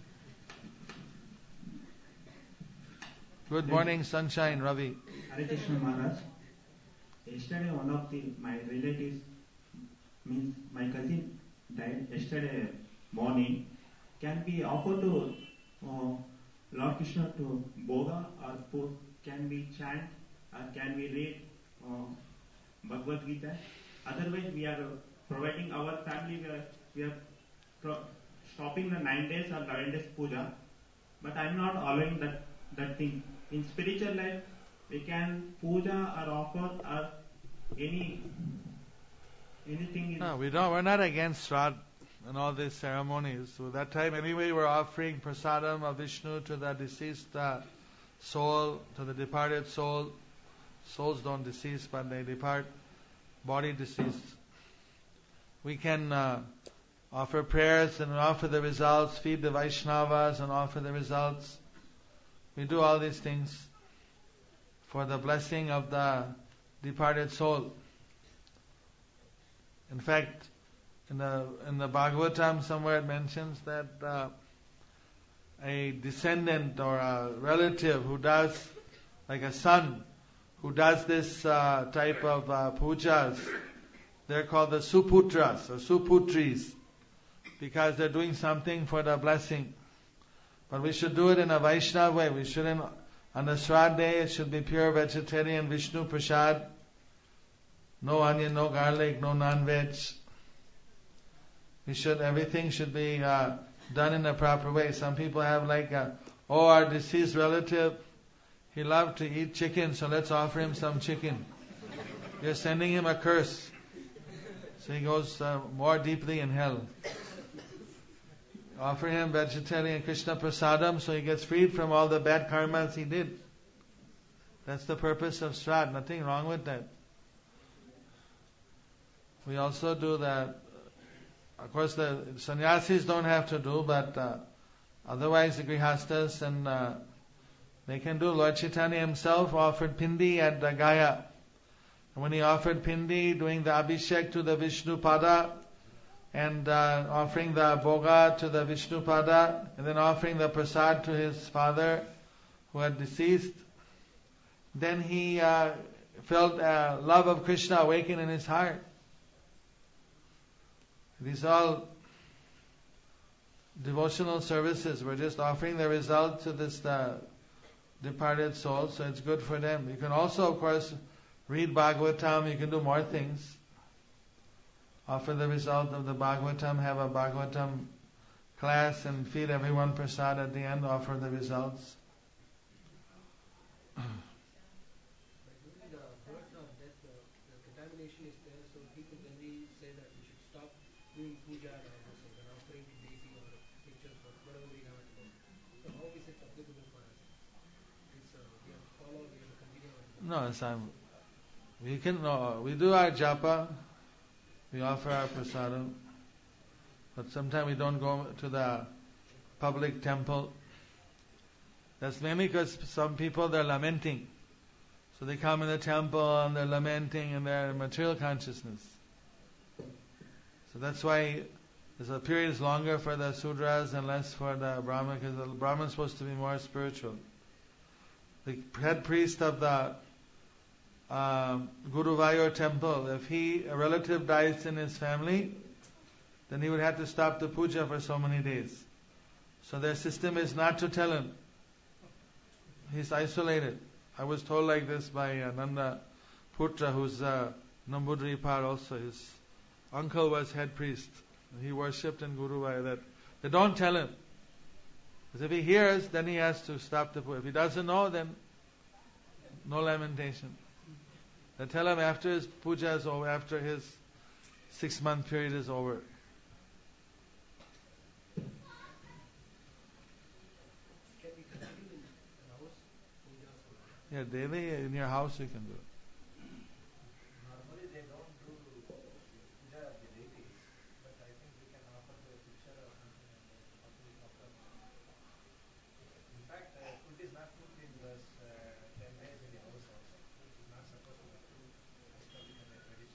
Good morning, sunshine, Ravi. Hare Krishna Maharaj. Yesterday one of my relatives, means my cousin, died yesterday morning. Can we offer to Lord Krishna to Boga or can we chant or can we read Bhagavad Gita? Otherwise we are providing our family, we are stopping the 9 days or 11 days puja, but I am not allowing that thing. In spiritual life, we can puja or offer or anything. No, we don't. We're not against Shraddha and all these ceremonies. So that time, anyway, we're offering prasadam of Vishnu to the deceased soul, to the departed soul. Souls don't decease, but they depart. Body deceased. We can offer prayers and offer the results, feed the Vaishnavas and offer the results. We do all these things for the blessing of the departed soul. In fact, in the Bhagavatam somewhere it mentions that a descendant or a relative who does, like a son, who does this type of pujas, they're called the suputras or suputris, because they're doing something for the blessing. But we should do it in a Vaishnava way. We shouldn't, on the Shraddha day, it should be pure vegetarian Vishnu Prasad. No onion, no garlic, no non-veg. Everything should be done in a proper way. Some people have like, our deceased relative, he loved to eat chicken, so let's offer him some chicken. You're sending him a curse. So he goes more deeply in hell. Offer him vegetarian Krishna Prasadam so he gets freed from all the bad karmas he did. That's the purpose of Shraddha. Nothing wrong with that. We also do that. Of course, the sannyasis don't have to do, but otherwise the grihastas and they can do. Lord Chaitanya himself offered pindi at Gaya. And when he offered pindi, doing the abhishek to the Vishnu Pada, and offering the boga to the Vishnu Pada, and then offering the prasad to his father who had deceased, then he felt love of Krishna awaken in his heart. These are all devotional services. We're just offering the result to this departed soul, so it's good for them. You can also, of course, read Bhagavatam. You can do more things. Offer the result of the Bhagavatam, have a Bhagavatam class and feed everyone prasad at the end, offer the results. But during the birth or death, the contamination is there, so people generally say that we should stop doing puja and all those things and offering daisy or pictures or whatever we have at home. So how is it applicable for us? It's, we have to follow, we have to continue on. No, we do our japa, we offer our prasadam, but sometimes we don't go to the public temple. That's mainly because some people, they're lamenting. So they come in the temple and they're lamenting in their material consciousness. So that's why the period is longer for the Sudras and less for the Brahman, because the Brahman is supposed to be more spiritual. The head priest of the Guruvayur temple, if a relative dies in his family, then he would have to stop the puja for so many days. So their system is not to tell him. He's isolated. I was told like this by Nanda Putra, who's Nambudripar also. His uncle was head priest. He worshipped in Guruvayur. That they don't tell him. Because if he hears, then he has to stop the puja. If he doesn't know, then no lamentation. They tell him after his puja is over, after his 6-month period is over. Can we continue in the house pujas or? Yeah, daily in your house you can do it. Normally they don't do puja of the deities, but I think we can offer the picture or something and also we can offer. In fact, food is not cooked in those 10 days in the house also. It is not supposed to be cooked as per the tradition.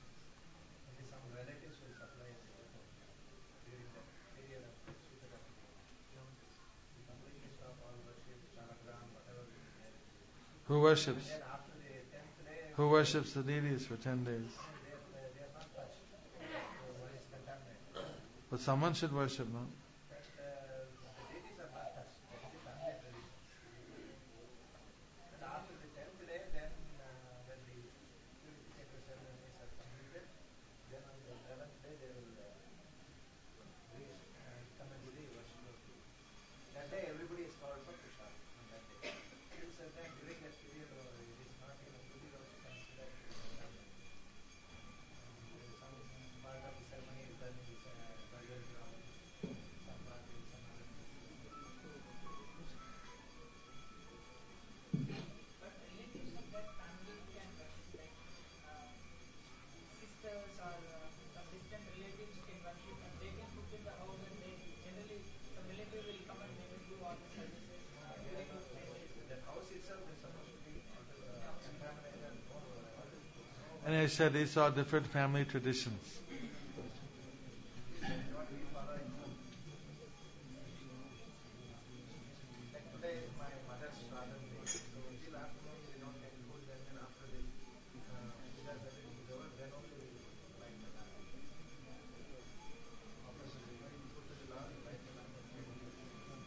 worships? Then after the 10th day, Who worships the deities for 10 days? they are not touched. So one is contaminated. But someone should worship, no? But the deities are not touched. That is the family tradition. And after the 10th day, then when the purificator ceremonies are completed, then on the 11th day they will commence the worship of the. That day everybody is called for puja on that day. Till such time during that period, it is not even to be also considered contaminated. And some part of the ceremony is done in this burial ground, some part in some other places. But relatives of that family can worship, like sisters or some distant relatives can worship, and they can cook in the house, and they generally some relative will come and they will do all the services during those 10 days. That house itself is supposed to be contaminated. No, And I said these are different family traditions. what we follow in home. Like today is my mother's Shraddha day. So till afternoon we don't take food, then after the pujas everything is over, then only we light the lamp. After we put to the Lord, light the lamp and then only.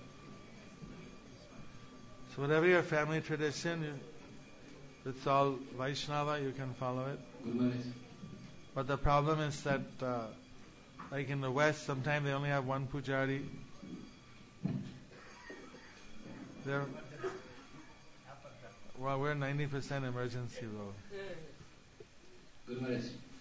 So whatever your family tradition, it's all Vaishnava, you can follow it. Guru Maharaj. But the problem is that, like in the West, sometimes they only have one pujari. Well, we're 90% emergency role. Guru Maharaj,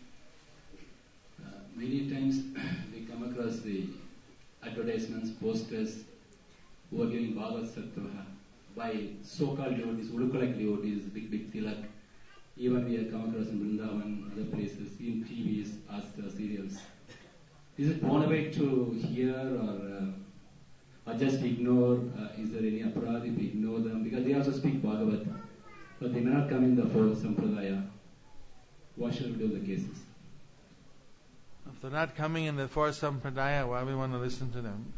many times we come across the advertisements, posters who are giving Bhagavad Sattva by so-called devotees, Udukalak devotees, big tilak. Even we have come across in Vrindavan, other places, in TVs, as serials. Is it motivate to hear or just ignore? Is there any aparadhi if we ignore them? Because they also speak Bhagavad, but they may not come in the fold Sampradaya. What should we do in the cases? If they're not coming in the four sampradaya, why we want to listen to them?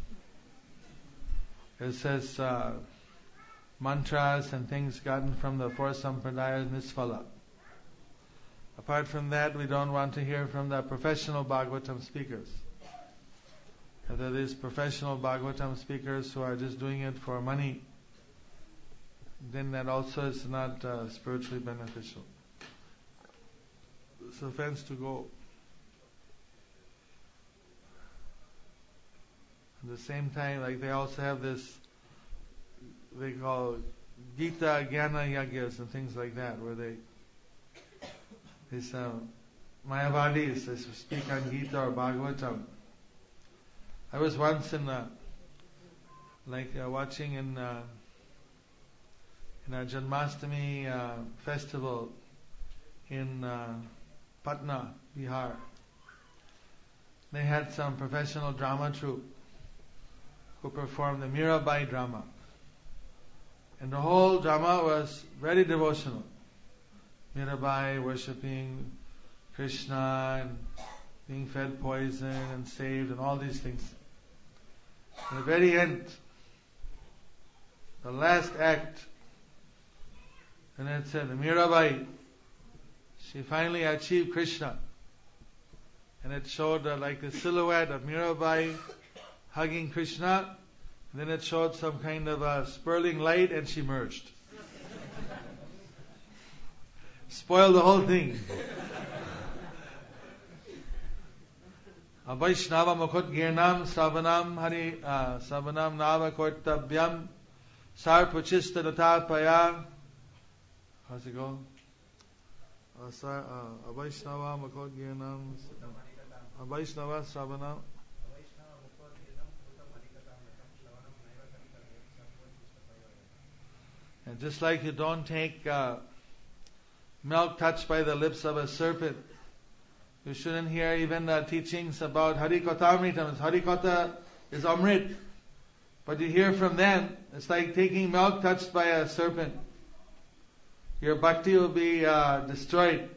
It says mantras and things gotten from the four sampradaya is nisfala. Apart from that, we don't want to hear from the professional Bhagavatam speakers. If there is professional Bhagavatam speakers who are just doing it for money, then that also is not spiritually beneficial. It's offense to go. At the same time, like they also have this, they call Gita Jnana Yagyas and things like that, where these Mayavadis, they speak on Gita or Bhagavatam. I was once in watching in a Janmashtami festival in Patna, Bihar. They had some professional drama troupe who performed the Mirabai drama. And the whole drama was very devotional. Mirabai worshipping Krishna and being fed poison and saved and all these things. At the very end, the last act, and it said, Mirabai, she finally achieved Krishna. And it showed like the silhouette of Mirabai hugging Krishna. And then it showed some kind of a spurling light and she merged. Spoiled the whole thing. Vaishnava Mukhut Girnam Savanam Hari Savanam Nava Kortabyam Sarpuchista Natapaya. How's it go? Vaishnava Mukhut Girnam Vaishnava Savanam. And just like you don't take milk touched by the lips of a serpent, you shouldn't hear even the teachings about Harikatamritam. Harikata is Amrit. But you hear from them, it's like taking milk touched by a serpent. Your bhakti will be destroyed.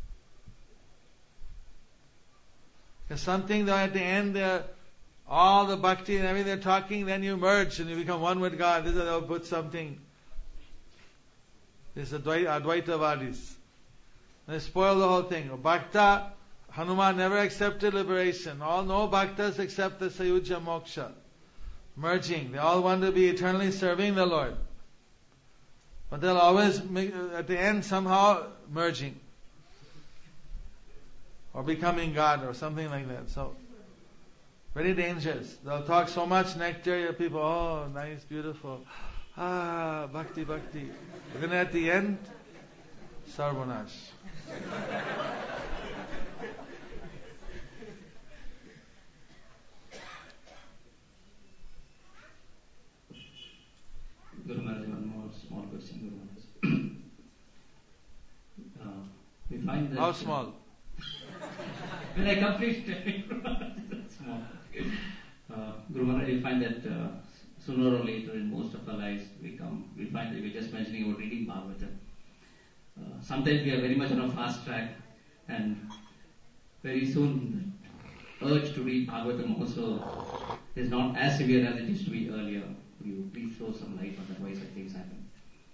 There's something though at the end, all the bhakti and everything they're talking, then you merge and you become one with God. This is they'll put something. These Advaitavadis. They spoil the whole thing. Bhakta, Hanuman never accepted liberation. No bhaktas accept the Sayuja Moksha. Merging. They all want to be eternally serving the Lord. But they'll always, at the end, somehow merging. Or becoming God or something like that. So, very dangerous. They'll talk so much nectar, people, oh, nice, beautiful. Bhakti. But then at the end, Sarvanash. Guru Maharaj, one more small question, Guru Maharaj. We find that... How small? When I complete small. Guru Maharaj, we find that sooner or later in most of our lives we find that we're just mentioning about reading Bhagavatam. Sometimes we are very much on a fast track, and very soon the urge to read Bhagavatam also is not as severe as it used to be earlier. Could you please throw some light on that, why such things happen?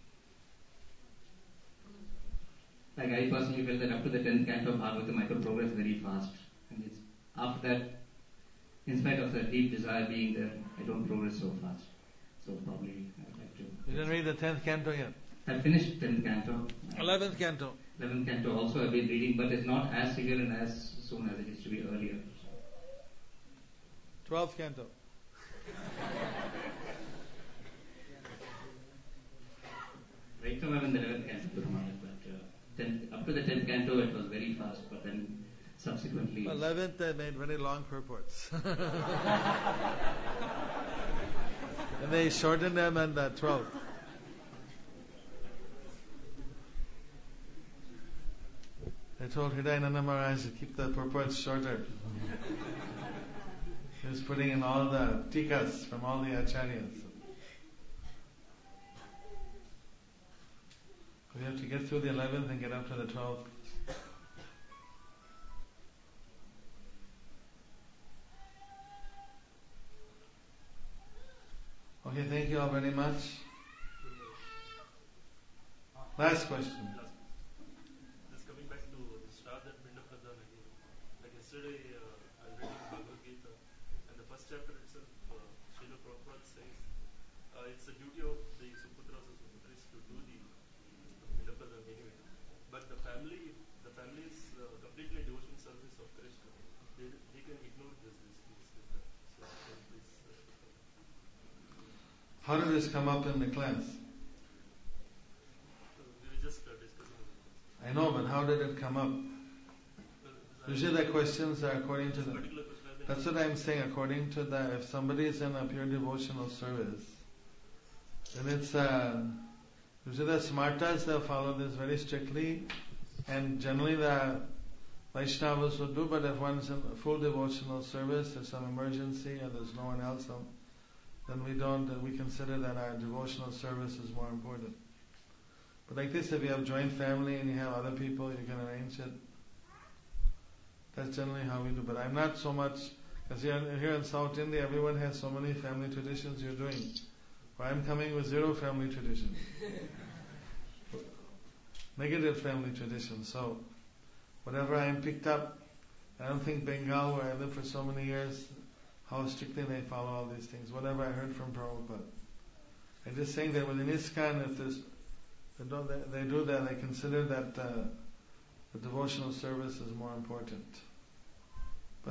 Like I personally felt that up to the 10th canto of Bhagavatam I could progress very fast, and it's after that, in spite of the deep desire being there, I don't progress so fast. So probably I'd like to... You didn't read the 10th canto yet? I finished 10th canto. 11th canto. 11th canto also I've been reading, but it's not as severe and as soon as it used to be earlier. 12th canto. Right now I'm in the 11th canto, Guru Maharaj, but up to the 10th canto it was very fast, but then subsequently... 11th they made very long purports. And they shortened them on the 12th. They told Hridayananda Maharaj to keep the purports shorter. He was putting in all the tikas from all the acharyas. We have to get through the 11th and get up to the 12th. Okay, thank you all very much. Last question. Just coming back to the start that Pinda Pradhan again. Like yesterday, I was reading Bhagavad Gita, and the first chapter itself, Srila Prabhupada says, it's the duty of the Suputras or Suputris to do the Pinda Pradhan anyway. But the family is completely devotional service of Krishna. They can ignore this. So can you please How did this come up in the class? we were just discussing about I know, but how did it come up? Usually the questions are according to the... particular question. That's what I'm saying, according to the... If somebody is in a pure devotional service, then it's... usually the smartas, they'll follow this very strictly, and generally the Vaishnavas would do, but if one's in a full devotional service, there's some emergency and there's no one else, then we consider that our devotional service is more important. But like this, if you have joint family and you have other people, you can arrange it. That's generally how we do. But I'm not so much, because here in South India, everyone has so many family traditions you're doing. Well, I'm coming with 0 family tradition. Negative family tradition. So, whatever I am picked up, I don't think Bengal, where I lived for so many years, how strictly they follow all these things. Whatever I heard from Prabhupada. I'm just saying that within ISKCON, if there's they do that, they consider that the devotional service is more important. But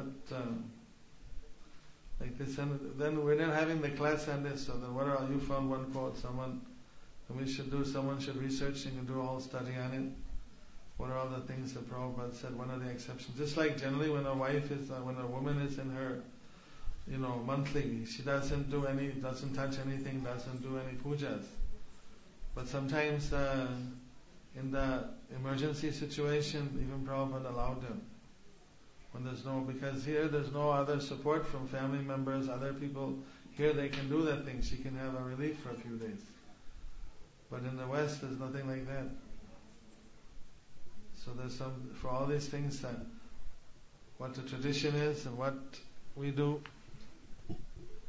like this, and then we're not having the class on this, so then you found one quote, someone should research and do a whole study on it. What are all the things that Prabhupada said? What are the exceptions? Just like generally when a woman is in her, monthly, she doesn't touch anything, doesn't do any pujas. But sometimes in the emergency situation, even Prabhupada allowed them. Because here there's no other support from family members, other people. Here they can do that thing. She can have a relief for a few days. But in the West, there's nothing like that. So there's for all these things, what the tradition is and what we do.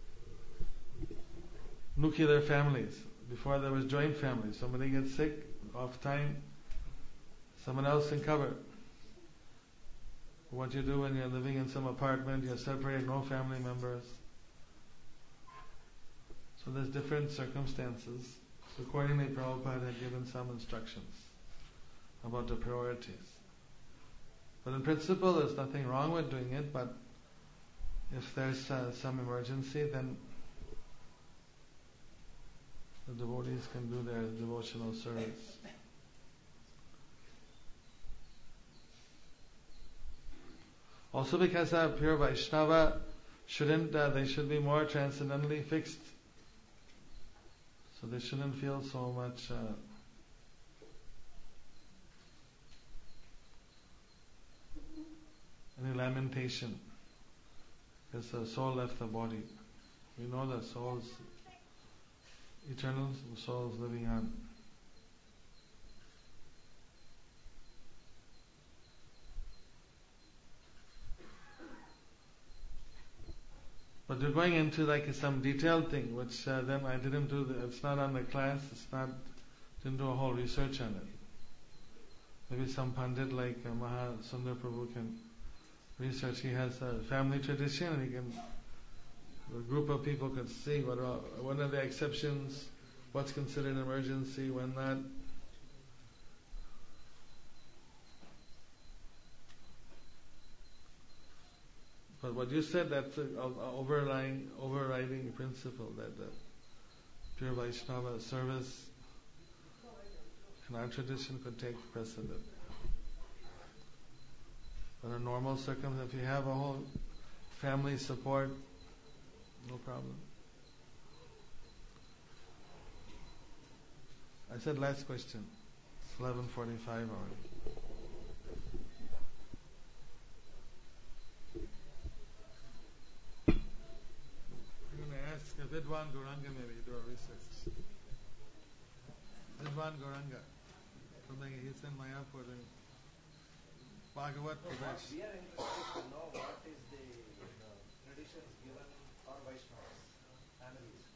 Nuclear families. Before there was joint families. Somebody gets sick, off time, someone else can cover. What you do when you're living in some apartment, you're separated, no family members. So there's different circumstances. So accordingly, Prabhupada had given some instructions about the priorities. But in principle, there's nothing wrong with doing it, but if there's some emergency, then the devotees can do their devotional service. Also because a pure Vaishnava they should be more transcendently fixed. So they shouldn't feel so much any lamentation because the soul left the body. We know the soul is eternal, the soul is living on. But we're going into like some detailed thing, which then I didn't do. It's not on the class. Didn't do a whole research on it. Maybe some pandit like Maha Sundar Prabhu can research. He has a family tradition, and a group of people can see what are the exceptions, what's considered an emergency, when not. But what you said, that's an overriding principle, that the pure Vaishnava service in our tradition could take precedent. But in normal circumstances, if you have a whole family support, no problem. I said last question. It's 11:45 already. I'm going to ask Vidwan Gauranga maybe do a research. Vidwan Gauranga, he's in Mayapur doing Bhagavat Pradesh. We are interested to know what is the traditions given for Vaishnavas, families.